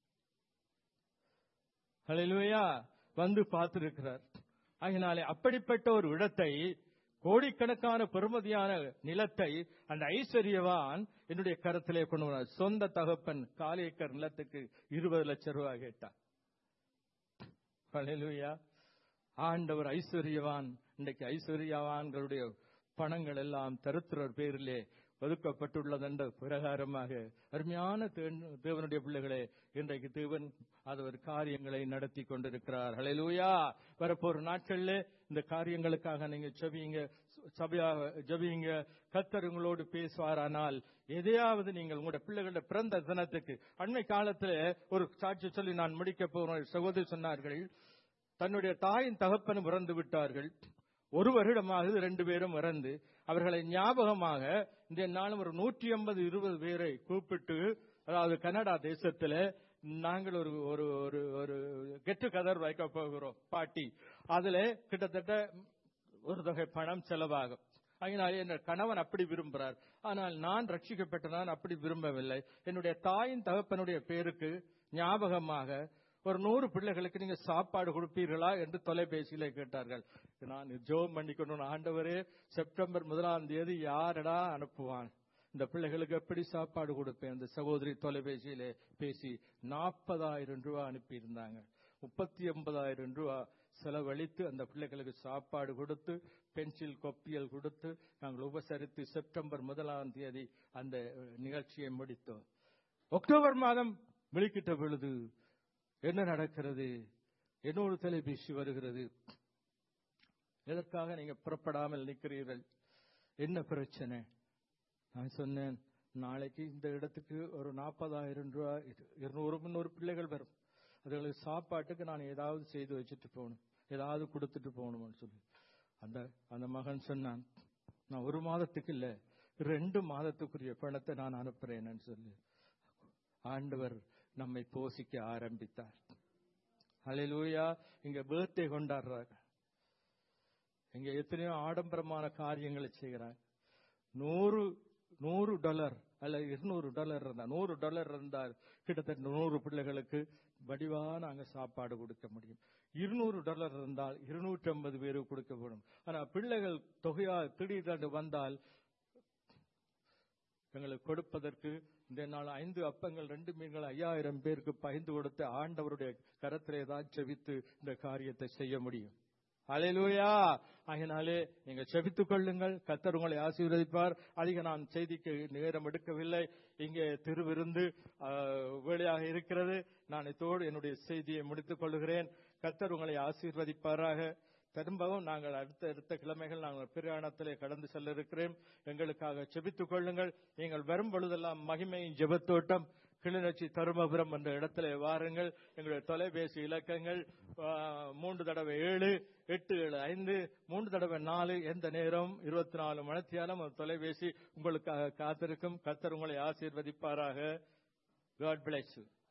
ஹல்லேலூயா, வந்து பார்த்திருக்கிறார். அதனாலே அப்படிப்பட்ட ஒரு இடத்தை, கோடிக்கணக்கான பெறுமதியான நிலத்தை அந்த ஐஸ்வர்யவான் என்னுடைய கருத்திலே கொண்டு வந்தார். சொந்த தகப்பன் கால் ஏக்கர் நிலத்துக்கு இருபது லட்சம் ரூபாய் கேட்டார். ஹல்லேலூயா. ஆண்டவர் ஐஸ்வர்யவான். இன்றைக்கு ஐஸ்வர்யவான்களுடைய பணங்கள் எல்லாம் தருத்திரர் பேரிலே ஒதுக்கப்பட்டுள்ளது என்ற பிரகாரமாக அருமையான தேவனுடைய பிள்ளைகளே, இன்றைக்கு தேவன் அது ஒரு காரியங்களை நடத்தி கொண்டிருக்கிறார். ஹல்லேலூயா. வரப்போற நாட்களில் இந்த காரியங்களுக்காக நீங்க ஜெபிங்க, சபையாக ஜெபிங்க. கர்த்தர் உங்களோடு பேசுவாரானால் எதையாவது நீங்கள் உங்களுடைய பிள்ளைகளுடைய பிறந்த தினத்துக்கு, அண்மை காலத்தில் ஒரு சாட்சி சொல்லி நான் முடிக்க போறேன். சகோதரி சொன்னார்கள், தன்னுடைய தாயின் தகப்பனும் இறந்து விட்டார்கள். ஒரு வருடமாக ரெண்டு பேரும் இறந்து, அவர்களை ஞாபகமாக இந்த நாளும் ஒரு நூற்றி ஐம்பது இருபது பேரை கூப்பிட்டு, அதாவது கனடா தேசத்துல நாங்கள் ஒரு ஒரு ஒரு கெட்டு கதர் வைக்க போகிறோம் பாட்டி. அதுல கிட்டத்தட்ட ஒரு தொகை பணம் செலவாகும். அதனால என் கணவன் அப்படி விரும்புகிறார். ஆனால் நான் ரட்சிக்கப்பட்ட நான் அப்படி விரும்பவில்லை. என்னுடைய தாயின் தகப்பனுடைய பேருக்கு ஞாபகமாக ஒரு நூறு பிள்ளைகளுக்கு நீங்க சாப்பாடு கொடுப்பீர்களா என்று தொலைபேசியில கேட்டார்கள். நான் ஜெபம் பண்ணிக்கொண்டு, ஆண்டவரே, செப்டம்பர் முதலாம் தேதி யாரடா அனுப்புவான், இந்த பிள்ளைகளுக்கு எப்படி சாப்பாடு கொடுப்பேன்? அந்த சகோதரி தொலைபேசியில பேசி நாற்பதாயிரம் ரூபாய் அனுப்பியிருந்தாங்க. முப்பத்தி ஒன்பதாயிரம் ரூபாய் செலவழித்து அந்த பிள்ளைகளுக்கு சாப்பாடு கொடுத்து, பென்சில் கொப்பியல் கொடுத்து நாங்கள் உபசரித்து செப்டம்பர் முதலாம் தேதி அந்த நிகழ்ச்சியை முடித்தோம். அக்டோபர் மாதம் வெளிக்கிட்ட பொழுது என்ன நடக்கிறது? என்னோடு தொலைபேசி வருகிறது. எதற்காக நீங்க புறப்படாமல் நிற்கிறீர்கள்? என்ன பிரச்சனை? நான் சொன்னேன், நாளைக்கு இந்த இடத்துக்கு ஒரு நாற்பதாயிரம் ரூபாய் இருநூறு முன்னூறு பிள்ளைகள் வரும். அதுகளுக்கு சாப்பாட்டுக்கு நான் ஏதாவது செய்து வச்சுட்டு போகணும், ஏதாவது கொடுத்துட்டு போகணும்னு சொல்லி அந்த அந்த மகன் சொன்னான், நான் ஒரு மாதத்துக்கு இல்ல ரெண்டு மாதத்துக்குரிய பணத்தை நான் அனுப்புறேன்னு சொல்லி ஆண்டவர் நம்மை போஷிக்க ஆரம்பித்தார். ஹல்லேலூயா. இங்க பர்த்டே கொண்டாடுறாங்க, இங்க எத்தனையோ ஆடம்பரமான காரியங்களை செய்கிறாங்க. நூறு நூறு டாலர் அல்ல இருநூறு டாலர் இருந்தா நூறு டாலர் இருந்தால் கிட்டத்தட்ட நூறு பிள்ளைகளுக்கு வடிவா நாங்க சாப்பாடு கொடுக்க முடியும். இருநூறு டாலர் இருந்தால் இருநூற்றி ஐம்பது பேருக்கு கொடுக்க முடியும். ஆனா பிள்ளைகள் தொகையா திடீரென்று வந்தால் எங்களுக்கு கொடுப்பதற்கு இந்த நாள் ஐந்து அப்பங்கள் ரெண்டு மீன்கள் ஐயாயிரம் பேருக்கு பகிர்ந்து கொடுத்த ஆண்டவருடைய கரத்திலே தான் செபித்து இந்த காரியத்தை செய்ய முடியும். ஹல்லேலூயா. ஆகினாலே நீங்க செபித்துக் கொள்ளுங்கள், கர்த்தர் உங்களை ஆசீர்வதிப்பார். அதிக நான் செய்திக்கு நேரம் எடுக்கவில்லை, இங்கே திருவிருந்து வேலையாக இருக்கிறது. நான் இதோடு என்னுடைய செய்தியை முடித்துக் கொள்கிறேன். கர்த்தர் உங்களை ஆசீர்வதிப்பாராக. திரும்பவும் நாங்கள் அடுத்த அடுத்த கிழமைகள் நாங்கள் பிரயாணத்திலே கடந்து செல்ல இருக்கிறேன். எங்களுக்காக செபித்துக் கொள்ளுங்கள். நீங்கள் வரும் பொழுதெல்லாம் மகிமையின் ஜெபத்தோட்டம் கிளிநொச்சி தருமபுரம் என்ற இடத்துல வாருங்கள். எங்களுடைய தொலைபேசி இலக்கங்கள் மூன்று தடவை ஏழு எட்டு ஏழு ஐந்து மூன்று தடவை நாலு. எந்த நேரம் இருபத்தி நாலு மணித்தியாலும் தொலைபேசி உங்களுக்காக காத்திருக்கும். கர்த்தர் உங்களை ஆசீர்வதிப்பாராக. God bless you.